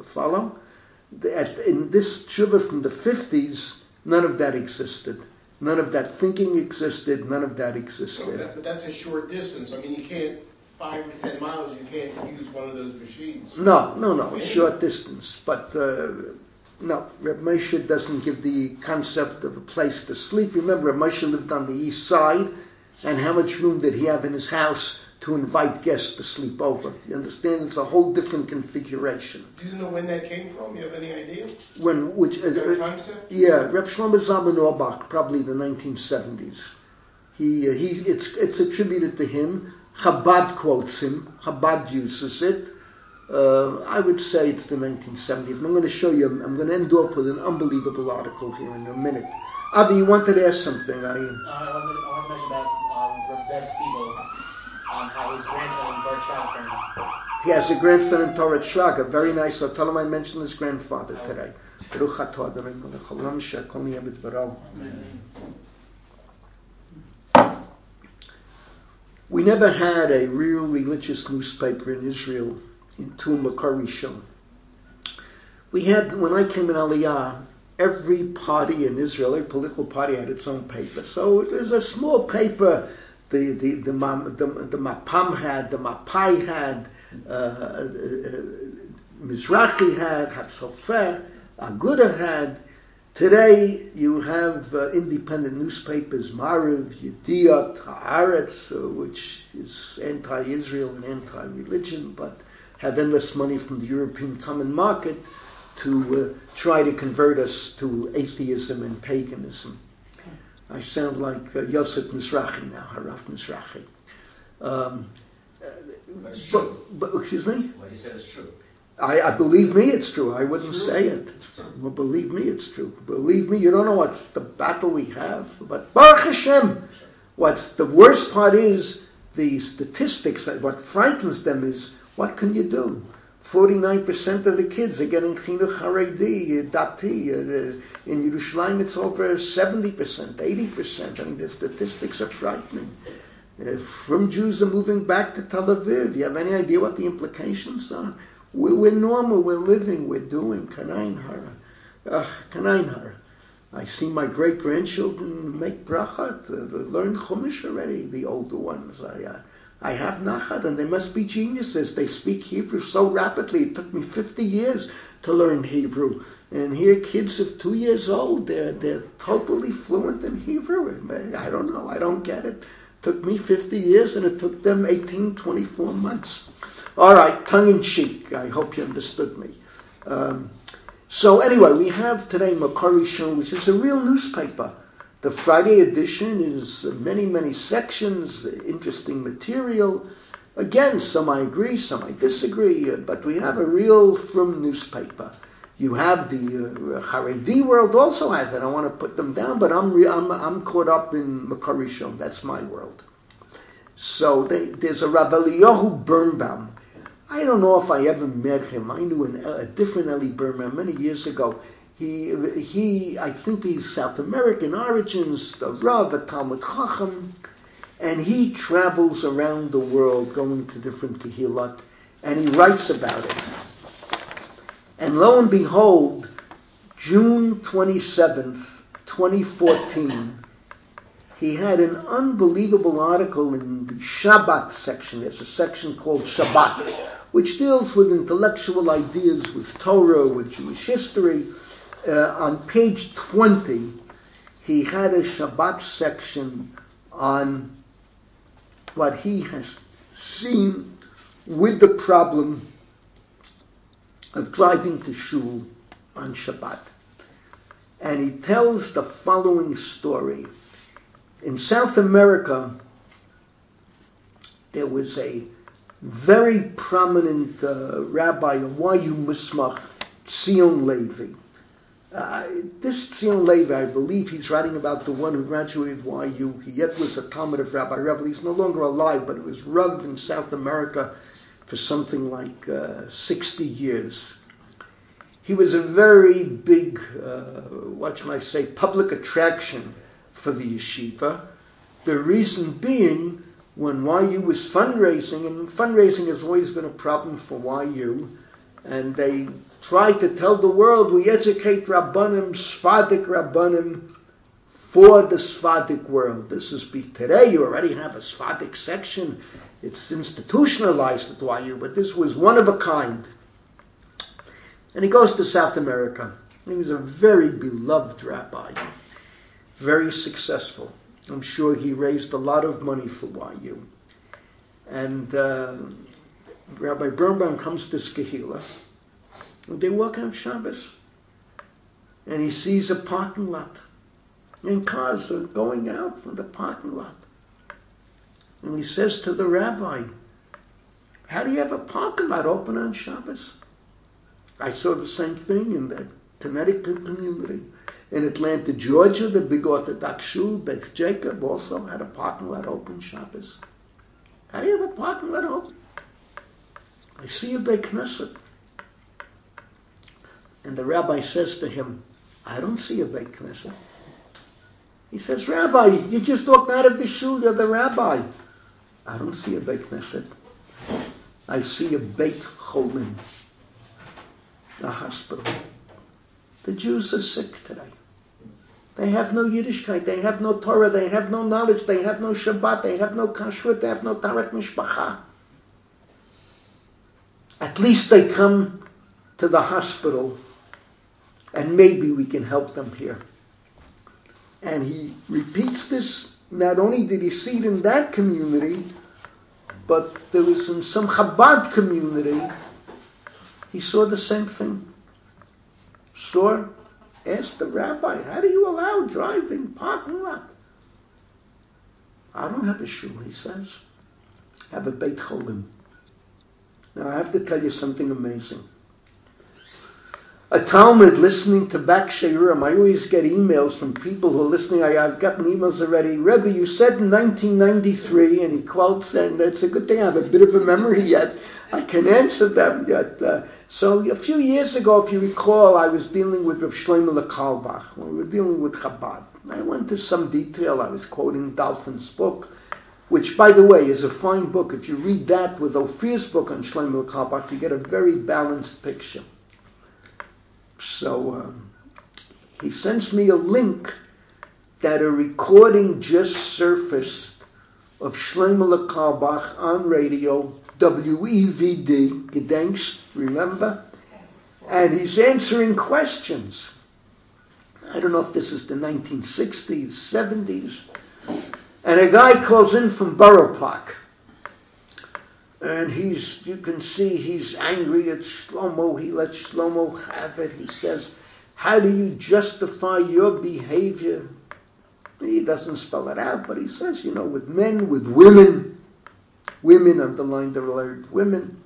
Follow? The, at, in this tshuva from the fifties, none of that existed. None of that thinking existed. None of that existed. No, that, but that's a short distance. I mean, you can't, five to ten miles, you can't use one of those machines. No, no, no, short distance. But uh, no, Reb Moshe doesn't give the concept of a place to sleep. Remember, Reb Moshe lived on the east side, and how much room did he have in his house to invite guests to sleep over? You understand? It's a whole different configuration. Do you know when that came from? You have any idea? When, which, uh, That uh, concept? yeah, Reb Shlomo Zalman Auerbach, probably the nineteen seventies. He, uh, he, it's, it's attributed to him. Chabad quotes him. Chabad uses it. Uh, I would say it's the nineteen seventies. I'm going to show you. I'm going to end off with an unbelievable article here in a minute. Avi, you wanted to ask something. I. Uh, I wanted, I wanted to mention about um, Rav Zev Siegel, um, how his grandson Bert Shraga. He has a grandson in Torah Shraga. Very nice. I'll tell him I mentioned his grandfather today. Baruch atah Adonai melech haolam she'akol niyeh b'dvarav. We never had a real religious newspaper in Israel until Makar Rishon. We had, when I came in Aliyah, every party in Israel, every political party had its own paper. So it was a small paper. The the the, the, the Mapam had, the Mapai had, uh, uh, Mizrahi had, Hatzofer, Aguda had. Today you have uh, independent newspapers, Mariv, Yediot, Haaretz, uh, which is anti-Israel and anti-religion, but have endless money from the European common market to uh, try to convert us to atheism and paganism. I sound like uh, Yosef Mizrahi now, Harav Mizrahi. Um, But it's true. but, but, excuse me? What you said is true. I, I believe me, it's true. I wouldn't say it. Well, believe me, it's true. Believe me, you don't know what's the battle we have. But Baruch Hashem, what's the worst part is the statistics. What frightens them is, what can you do? forty-nine percent of the kids are getting chinuch haredi, dati. Uh, in Yerushalayim, it's over seventy percent, eighty percent. I mean, the statistics are frightening. Uh, from Jews are moving back to Tel Aviv. You have any idea what the implications are? We're, we're normal, we're living, we're doing. Kanayin hara. Uh, Kanayin hara. I see my great-grandchildren make brachot, uh, they learn Chumash already, the older ones. I, uh, I have nachat, and they must be geniuses. They speak Hebrew so rapidly. It took me fifty years to learn Hebrew. And here kids of two years old, they're, they're totally fluent in Hebrew. I don't know, I don't get it. It took me fifty years, and it took them eighteen, twenty-four months. All right, tongue-in-cheek. I hope you understood me. Um, so anyway, we have today Makar Rishon, which is a real newspaper. The Friday edition is many, many sections, interesting material. Again, some I agree, some I disagree, uh, but we have a real from newspaper. You have the uh, Haredi world also has it. I don't want to put them down, but I'm re- I'm, I'm caught up in Makar Rishon. That's my world. So they, there's a Rav Eliyahu Birnbaum. I don't know if I ever met him. I knew an, a different Eli Birnbaum many years ago. He, he, I think he's South American origins, the Rav, a Talmud Chacham, and he travels around the world going to different Kehillat, and he writes about it. And lo and behold, June twenty-seventh, twenty fourteen, he had an unbelievable article in the Shabbat section. There's a section called Shabbat, which deals with intellectual ideas, with Torah, with Jewish history. Uh, on page twenty, he had a Shabbat section on what he has seen with the problem of driving to shul on Shabbat. And he tells the following story. In South America, there was a very prominent uh, rabbi, a Y U Musmach, Tzion Levi. Uh, this Tzion Levi, I believe he's writing about the one who graduated Y U. He yet was a Talmud of Rabbi Revel. He's no longer alive, but it was Rav in South America for something like uh, sixty years. He was a very big, uh, what shall I say, public attraction for the yeshiva. The reason being, when Y U was fundraising, and fundraising has always been a problem for Y U, and they try to tell the world we educate Rabbanim, Sephardic Rabbanim, for the Sephardic world. This is be today. You already have a Sephardic section. It's institutionalized at Y U, but this was one of a kind. And he goes to South America. He was a very beloved rabbi, very successful. I'm sure he raised a lot of money for Y U. And uh, Rabbi Birnbaum comes to Skehila, and they walk out Shabbos, and he sees a parking lot, and cars are going out from the parking lot. And he says to the rabbi, how do you have a parking lot open on Shabbos? I saw the same thing in the Connecticut community. In Atlanta, Georgia, the big Orthodox shul, Beth Jacob, also had a parking lot open Shabbos. How do you have a parking lot open? I see a Beit Knesset. And the rabbi says to him, I don't see a Beit Knesset. He says, Rabbi, you just walked out of the shul, you're the rabbi. I don't see a Beit Knesset. I see a Beit Cholim, a hospital. The Jews are sick today. They have no Yiddishkeit, they have no Torah, they have no knowledge, they have no Shabbat, they have no Kashrut, they have no Tarat Mishpacha. At least they come to the hospital, and maybe we can help them here. And he repeats this. Not only did he see it in that community, but there was in some Chabad community, he saw the same thing. Saw, asked the rabbi, how do you allow driving parking lot? I don't have a shul, he says. I have a Beit Cholim. Now I have to tell you something amazing. A Talmud listening to Bak Sheirim, I always get emails from people who are listening. I, I've gotten emails already. Rebbe, you said in nineteen ninety-three, and he quotes, and it's a good thing I have a bit of a memory yet. I can answer them yet. Uh, so a few years ago, if you recall, I was dealing with Rav Shlomo Karlbach. We were dealing with Chabad. I went into some detail. I was quoting Dalfin's book, which, by the way, is a fine book. If you read that with Ophir's book on Shlomo Karlbach, you get a very balanced picture. So um, he sends me a link that a recording just surfaced of Shlomo Karlbach on radio, W E V D, Gedenks, remember? And he's answering questions. I don't know if this is the nineteen sixties, seventies. And a guy calls in from Borough Park. And he's, you can see he's angry at Shlomo. He lets Shlomo have it. He says, how do you justify your behavior? He doesn't spell it out, but he says, you know, with men, with women. Women, underlined the word women.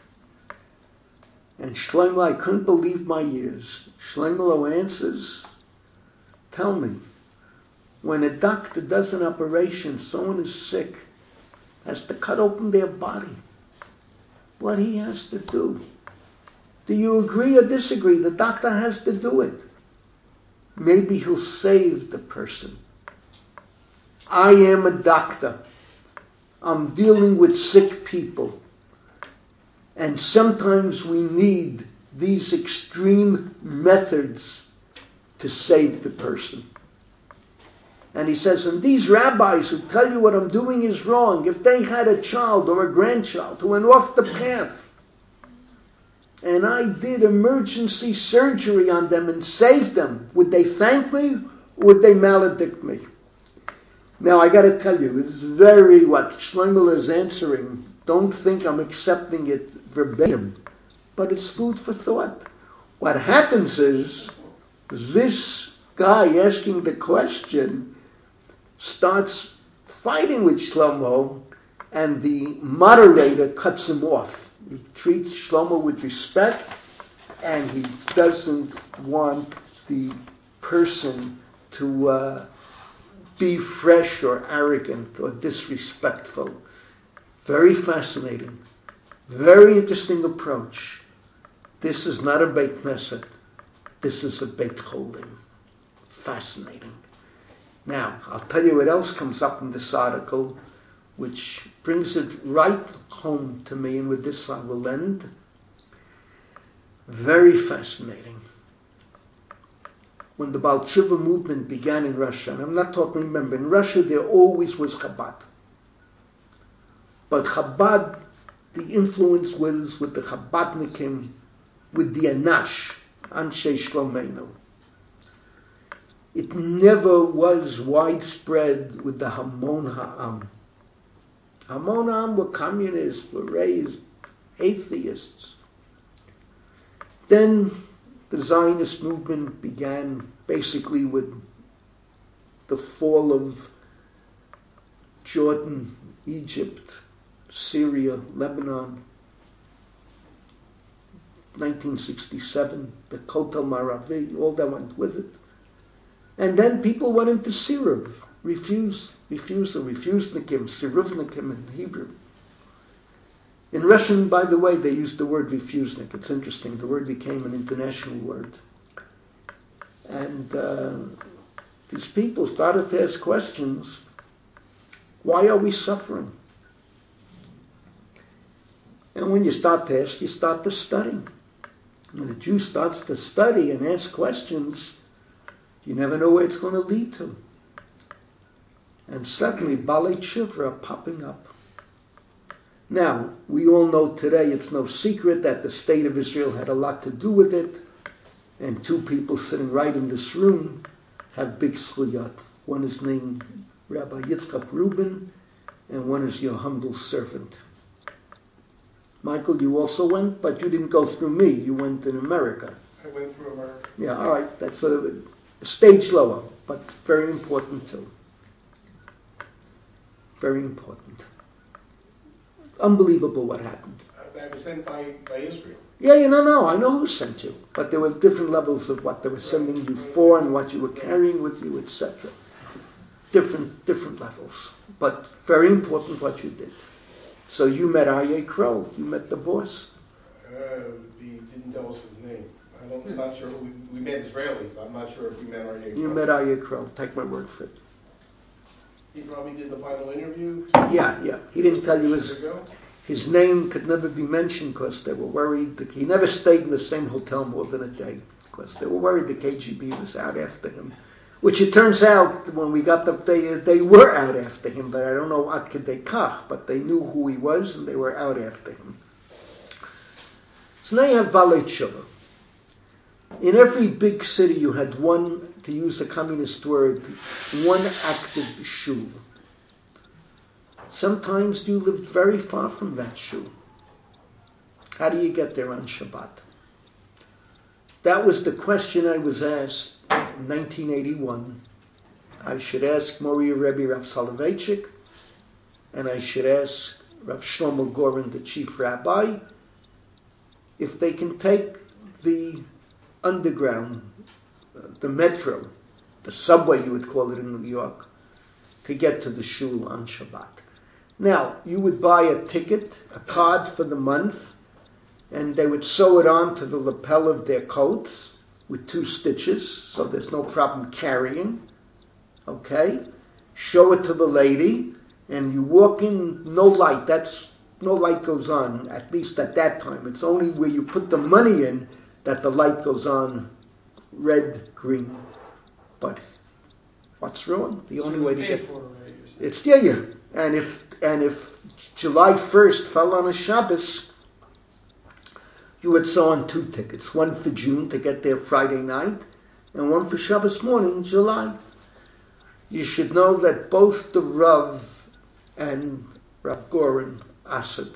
And Shlomo, I couldn't believe my ears. Shlomo answers, tell me, when a doctor does an operation, someone is sick, has to cut open their body. What he has to do. Do you agree or disagree? The doctor has to do it. Maybe he'll save the person. I am a doctor. I'm dealing with sick people. And sometimes we need these extreme methods to save the person. And he says, and these rabbis who tell you what I'm doing is wrong, if they had a child or a grandchild who went off the path, and I did emergency surgery on them and saved them, would they thank me or would they maledict me? Now I got to tell you, it's very what Shlomo is answering. Don't think I'm accepting it verbatim, but it's food for thought. What happens is, this guy asking the question starts fighting with Shlomo, and the moderator cuts him off. He treats Shlomo with respect, and he doesn't want the person to uh, be fresh or arrogant or disrespectful. Very fascinating. Very interesting approach. This is not a Beit Knesset. This is a Beit Cholim. Fascinating. Now, I'll tell you what else comes up in this article, which brings it right home to me, and with this I will end. Very fascinating. When the Baal Tshuva movement began in Russia, and I'm not talking, remember, in Russia there always was Chabad. But Chabad, the influence was with the Chabadnikim, with the Anash, Anshe Shlomeinu. It never was widespread with the Hamon Ha'am. Hamon Ha'am were communists, were raised atheists. Then the Zionist movement began basically with the fall of Jordan, Egypt, Syria, Lebanon, nineteen sixty-seven, the Kotel Maravi, all that went with it. And then people went into Siruv, refuse, refusal, refusnikim, Siruvnikim in Hebrew. In Russian, by the way, they used the word refusnik. It's interesting. The word became an international word. And uh, these people started to ask questions. Why are we suffering? And when you start to ask, you start to study. When a Jew starts to study and ask questions, you never know where it's going to lead to. And suddenly, Balei Tshuva are popping up. Now, we all know today it's no secret that the state of Israel had a lot to do with it, and two people sitting right in this room have big zchuyot. One is named Rabbi Yitzchak Rubin, and one is your humble servant. Michael, you also went, but you didn't go through me. You went in America. I went through America. Yeah, all right. That's a, a stage lower, but very important too. Very important. Unbelievable what happened. I was sent by, by Israel. Yeah, you know, no, I know who sent you. But there were different levels of what they were sending you for and what you were carrying with you, et cetera. Different, different levels. But very important what you did. So you met Aryeh Crow. You met the boss. Uh, he didn't tell us his name. I don't, I'm not sure. We, we met Israelis. I'm not sure if we met Aryeh Crow. You met Aryeh Crow. Take my word for it. He probably did the final interview. Yeah, yeah. He didn't tell you his... Years ago. His name could never be mentioned because they were worried. That he never stayed in the same hotel more than a day because they were worried the K G B was out after him. Which it turns out, when we got the, they, they were out after him, but I don't know ad kedei kach, but they knew who he was and they were out after him. So now you have Balei Tshuva. In every big city you had one, to use a communist word, one active shul. Sometimes you lived very far from that shul. How do you get there on Shabbat? That was the question I was asked in nineteen eighty-one. I should ask Moriah Rebbe Rav Soloveitchik, and I should ask Rav Shlomo Goren, the chief rabbi, if they can take the underground, uh, the metro, the subway you would call it in New York, to get to the shul on Shabbat. Now, you would buy a ticket, a card for the month, and they would sew it on to the lapel of their coats with two stitches, so there's no problem carrying. Okay? Show it to the lady, and you walk in, no light. That's, no light goes on, at least at that time. It's only where you put the money in that the light goes on, red, green. But what's wrong? The So only it way was to paid get... for already, you're saying. It's, yeah, yeah. And if, and if July first fell on a Shabbos, you would sew on two tickets. One for June to get there Friday night, and one for Shabbos morning, July. You should know that both the Rav and Rav Goren Asad.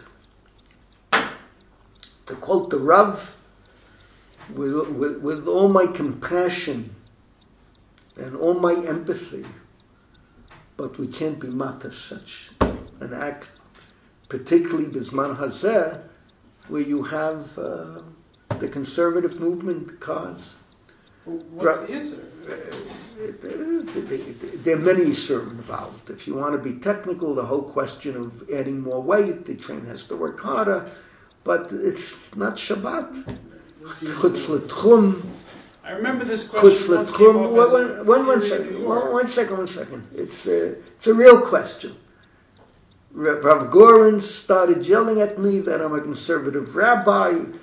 To quote the Rav, with, with, with all my compassion and all my empathy, but we can't be mata such an act, particularly Bisman Hazeh, where you have uh, the conservative movement cause. Well, what's the answer? There are many Yisurim involved. If you want to be technical, the whole question of adding more weight, the train has to work harder, but it's not Shabbat. Chutz l'tchum. I remember this Chutz question once came l'tchum. up as One, a one, one theory in second. New One, York. one second. One second. It's a, it's a real question. Rav Goren started yelling at me that I'm a conservative rabbi,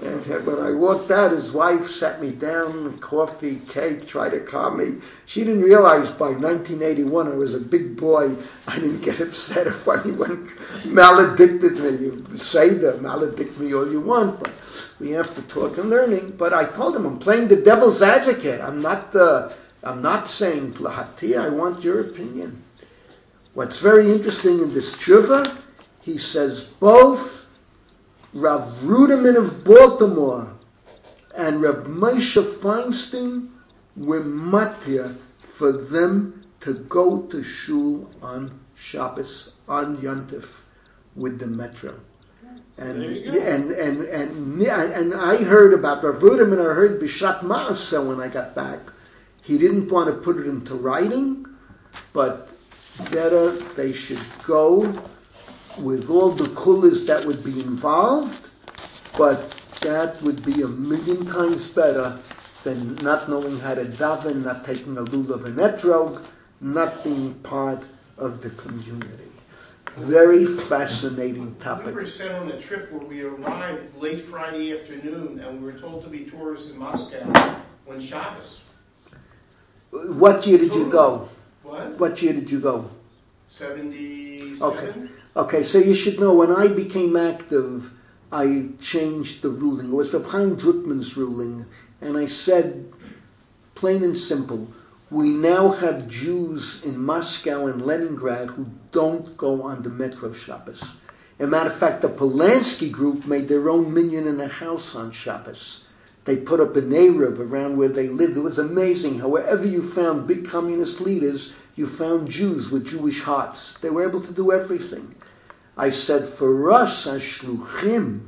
And when I walked out, his wife sat me down, coffee, cake, tried to calm me. She didn't realize by nineteen eighty-one I was a big boy. I didn't get upset if anyone maledicted me. You say that, maledict me all you want, but we have to talk and learning. But I told him I'm playing the devil's advocate. I'm not, uh, I'm not saying lahati. I want your opinion. What's very interesting in this tshuva, he says both Rav Ruderman of Baltimore and Rav Moshe Feinstein were matir for them to go to shul on Shabbos, on Yontif, with the metro. And, there you go. and and and and I heard about Rav Ruderman. I heard Bishat Maaseh when I got back. He didn't want to put it into writing, but better they should go with all the kulas that would be involved, but that would be a million times better than not knowing how to daven, not taking a lulav and etrog, not being part of the community. Very fascinating We topic. were sent on a trip where we arrived late Friday afternoon, and we were told to be tourists in Moscow when Shabbos. What year did you go? What? What year did you go? seventy-seven? Okay, so you should know, when I became active, I changed the ruling. It was Reb Chaim Drutman's ruling, and I said, plain and simple, we now have Jews in Moscow and Leningrad who don't go on the Metro Shabbos. As a matter of fact, the Polanski group made their own minyan in a house on Shabbos. They put up an Erev around where they lived. It was amazing. However you found big communist leaders, you found Jews with Jewish hearts. They were able to do everything. I said, for us as shluchim,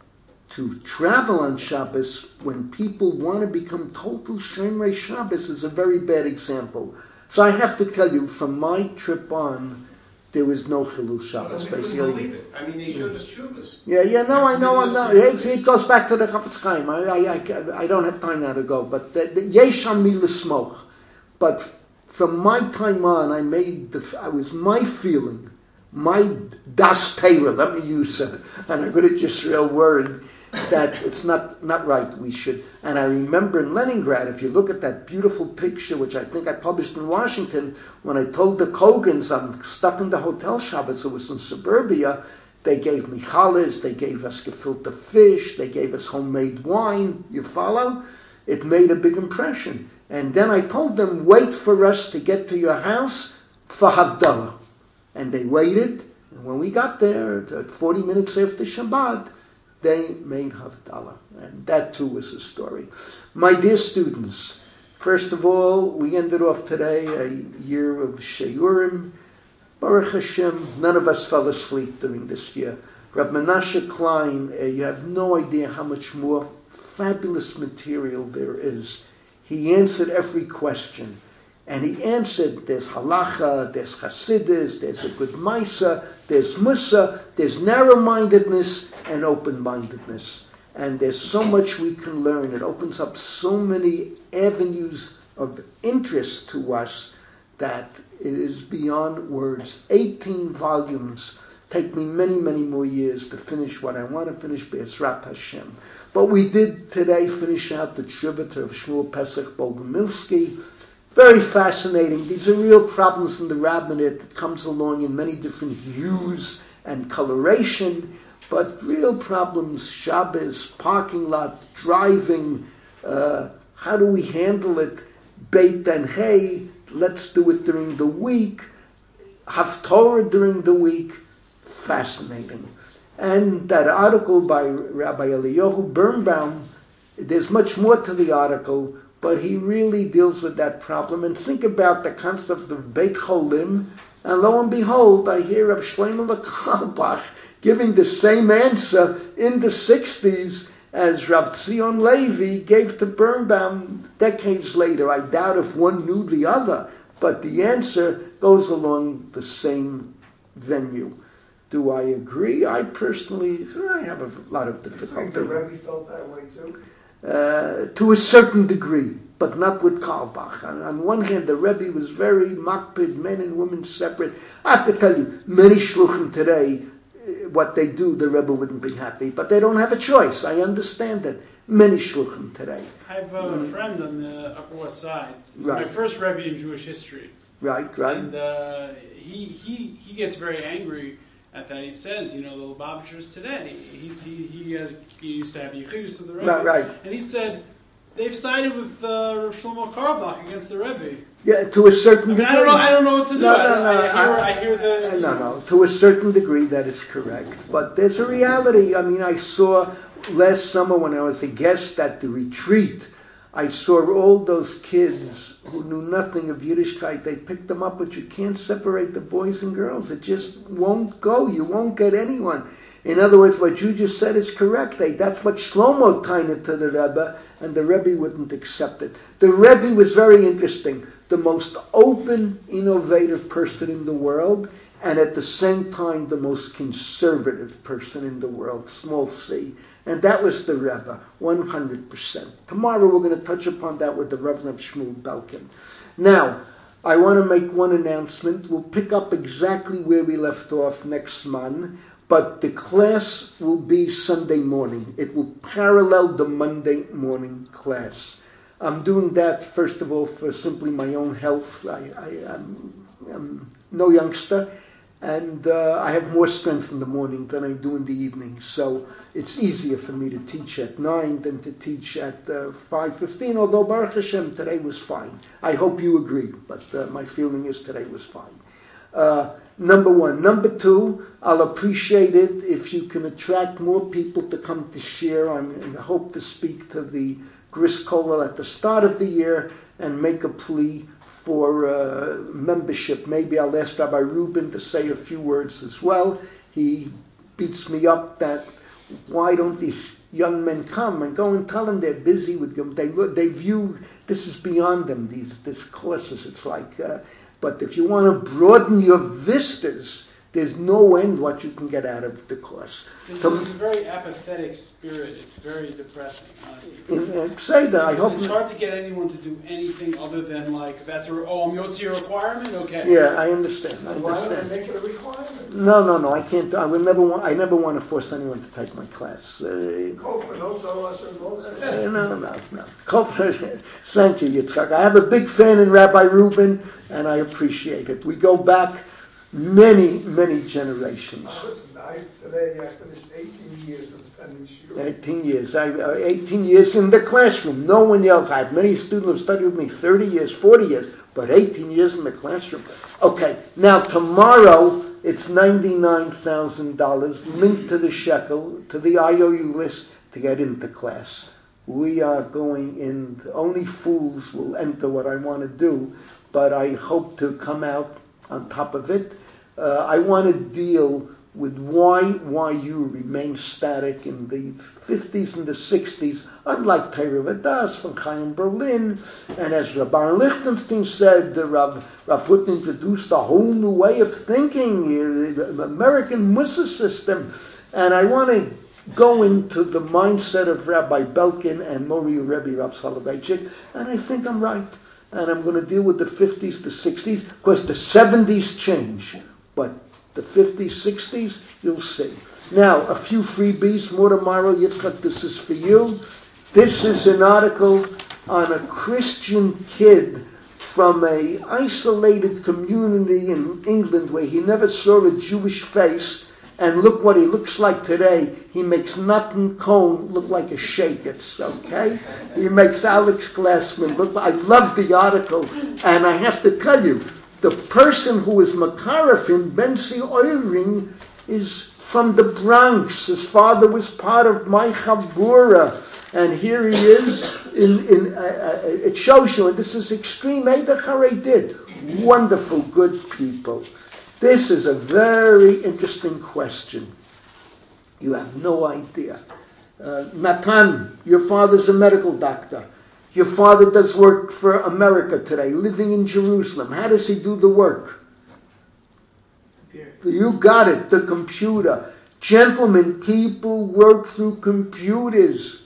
to travel on Shabbos when people want to become total Shomrei Shabbos is a very bad example. So I have to tell you, from my trip on, there was no Chilul Shabbos, We couldn't basically. believe it. I mean, they showed us chuvas. Yeah, yeah, no, I know, I'm not. Yes, It, it goes back to the Chafetz Chaim. I, I, I, I don't have time now to go, but the, the, yesh on me l'smoch. But from my time on, I made the, I was my feeling, my das Torah, let me use a, an Agudat Yisrael word, that it's not, not right, we should. And I remember in Leningrad, if you look at that beautiful picture, which I think I published in Washington, when I told the Kogans I'm stuck in the hotel Shabbos, it was in suburbia, they gave me challahs, they gave us gefilte fish, they gave us homemade wine, you follow? It made a big impression. And then I told them, wait for us to get to your house for Havdalah. And they waited, and when we got there, at forty minutes after Shabbat, they made Havdalah. And that too was a story. My dear students, first of all, we ended off today a year of Sheyurim. Baruch Hashem, none of us fell asleep during this year. Rab Menashe Klein, uh, you have no idea how much more fabulous material there is. He answered every question. And he answered, there's halacha, there's chasidus, there's a good maisa, there's musa, there's narrow-mindedness and open-mindedness. And there's so much we can learn. It opens up so many avenues of interest to us that it is beyond words. eighteen volumes. Take me many, many more years to finish what I want to finish, Be'ezrat Hashem. But we did today finish out the Shuvah of Shmuel Pesach Bogomilsky. Very fascinating. These are real problems in the rabbinate. It comes along in many different hues and coloration, but real problems, Shabbos, parking lot, driving, uh, how do we handle it? Beit and hay, let's do it during the week, Haftorah during the week. Fascinating. And that article by Rabbi Eliyahu Birnbaum, there's much more to the article, but he really deals with that problem. And think about the concept of Beit Cholim, and lo and behold, I hear of Shlomo Carlebach giving the same answer in the sixties as Rav Zion Levi gave to Birnbaum decades later. I doubt if one knew the other, but the answer goes along the same venue. Do I agree? I personally, I have a lot of I think difficulty. the Rebbe felt that way too. Uh, to a certain degree, but not with Carlebach. On, on one hand, the Rebbe was very makpid, men and women separate. I have to tell you, many shluchim today what they do, the Rebbe wouldn't be happy. But they don't have a choice. I understand that. Many shluchim today. I have a Mm. friend on the Upper West Side. He's Right. my first Rebbe in Jewish history. Right, right. And uh, he, he, he gets very angry at that. He says, you know, the Lubavitchers today, he's, he, he, has, he used to have Yechidus with the Rebbe. Right, right. And he said, they've sided with uh, Rav Shlomo Carlebach against the Rebbe. Yeah, to a certain I mean, degree. I don't know, I don't know what to do. No, I, no, no, I, I, hear, I- I hear the... Uh, No, no. To a certain degree, that is correct. But there's a reality. I mean, I saw last summer when I was a guest at the retreat, I saw all those kids who knew nothing of Yiddishkeit. They picked them up, but you can't separate the boys and girls. It just won't go. You won't get anyone. In other words, what you just said is correct. They, that's what Shlomo taught to the Rebbe, and the Rebbe wouldn't accept it. The Rebbe was very interesting. The most open, innovative person in the world, and at the same time the most conservative person in the world, small c. And that was the Rebbe, one hundred percent. Tomorrow we're going to touch upon that with the Reverend Shmuel Belkin. Now, I want to make one announcement. We'll pick up exactly where we left off next month, but the class will be Sunday morning. It will parallel the Monday morning class. I'm doing that, first of all, for simply my own health. I, I, I'm, I'm no youngster, and uh, I have more strength in the morning than I do in the evening. So it's easier for me to teach at nine than to teach at uh, five fifteen, although Baruch Hashem, today was fine. I hope you agree, but uh, my feeling is today was fine. Uh, number one. Number two, I'll appreciate it if you can attract more people to come to share. I'm, I hope to speak to the Gris Kollel at the start of the year and make a plea for uh, membership. Maybe I'll ask Rabbi Rubin to say a few words as well. He beats me up that why don't these young men come and go and tell them they're busy with them. They look, they view this is beyond them. These these courses. It's like, uh, but if you want to broaden your vistas, there's no end what you can get out of the course. There's, So, there's a very apathetic spirit. It's very depressing, honestly. in, uh, say that. I hope. It's hard to get anyone to do anything other than like, that's a, oh, I'm Yotzi a requirement? Okay. Yeah, I understand. I Why don't understand. they make it a requirement? No, no, no. I can't. I would never want. I never want to force anyone to take my class. Uh, Go for no dollars and Uh, no, no, no. Thank you, Yitzchak. I have a big fan in Rabbi Rubin, and I appreciate it. We go back many, many generations. Listen, I, today I finished eighteen years of attending shiur. eighteen years. I, uh, eighteen years in the classroom. No one else. I have many students who have studied with me thirty years, forty years, but eighteen years in the classroom. Okay, now tomorrow it's ninety-nine thousand dollars linked to the shekel, to the I O U list to get into class. We are going in, only fools will enter what I want to do, but I hope to come out on top of it. Uh, I want to deal with why Y U remained static in the fifties and the sixties, unlike Torah Vodaas from Chaim Berlin. And as Rabbi Lichtenstein said, the Rav, Rav Hutton introduced a whole new way of thinking, the American Mussar system. And I want to go into the mindset of Rabbi Belkin and Mori Rebbe Rav Soloveitchik, and I think I'm right. And I'm going to deal with the fifties, the sixties, because the seventies change. But the fifties, sixties, you'll see. Now, a few freebies, more tomorrow. Yitzchak, this is for you. This is an article on a Christian kid from a isolated community in England where he never saw a Jewish face. And look what he looks like today. He makes Natan Cohn look like a sheiketz, okay? He makes Alex Glassman look like... I love the article. And I have to tell you, the person who is Makarafim, Bensi Oyring, is from the Bronx. His father was part of my Chabura. And here he is. In, in, uh, uh, it shows you, and this is extreme Eidach Harei did. Wonderful, good people. This is a very interesting question. You have no idea. Uh, Natan, your father's a medical doctor. Your father does work for America today, living in Jerusalem. How does he do the work? Computer. You got it, the computer. Gentlemen, people work through computers.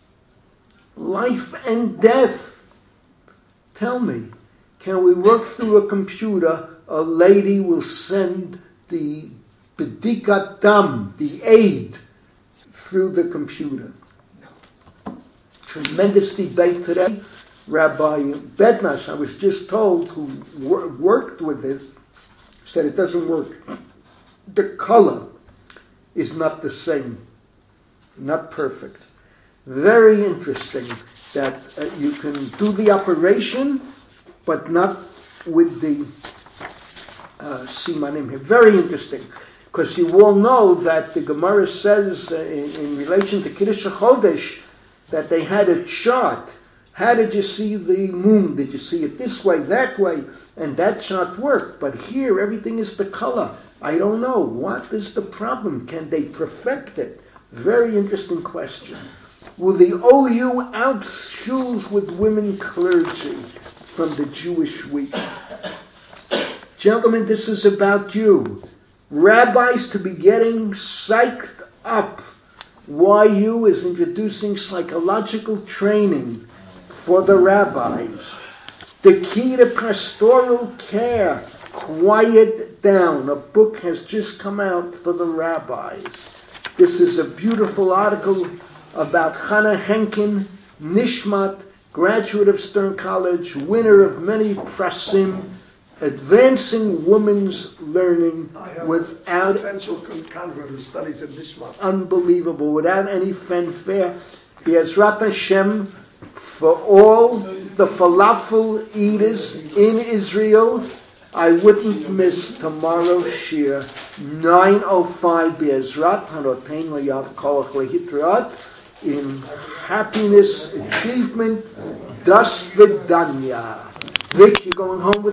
Life and death. Tell me, can we work through a computer? A lady will send the Bedikat Dam, the aid, through the computer. Tremendous debate today. Rabbi Bednash, I was just told, who wor- worked with it, said it doesn't work. The color is not the same, not perfect. Very interesting that uh, you can do the operation, but not with the uh, simanim here. Very interesting, because you all know that the Gemara says uh, in, in relation to Kiddush HaChodesh that they had a chart. How did you see the moon? Did you see it this way, that way? And that chart worked. But here, everything is the color. I don't know. What is the problem? Can they perfect it? Very interesting question. Will the O U Alps shuls with women clergy from the Jewish Week? Gentlemen, this is about you. Rabbis to be getting psyched up. Y U is introducing psychological training for the rabbis. The key to pastoral care, quiet down. A book has just come out for the rabbis. This is a beautiful article about Hannah Henkin, Nishmat, graduate of Stern College, winner of many prasim, advancing women's learning I have without a potential con- convert who studies at Nishmat. unbelievable, without any fanfare. Be'ezrat Hashem, for all the falafel eaters in Israel, I wouldn't miss tomorrow's shir, nine oh five, Be'ezrat Harotein Layav Kolach Lehitrat, in happiness, achievement, das vidanya. Vic, you going home with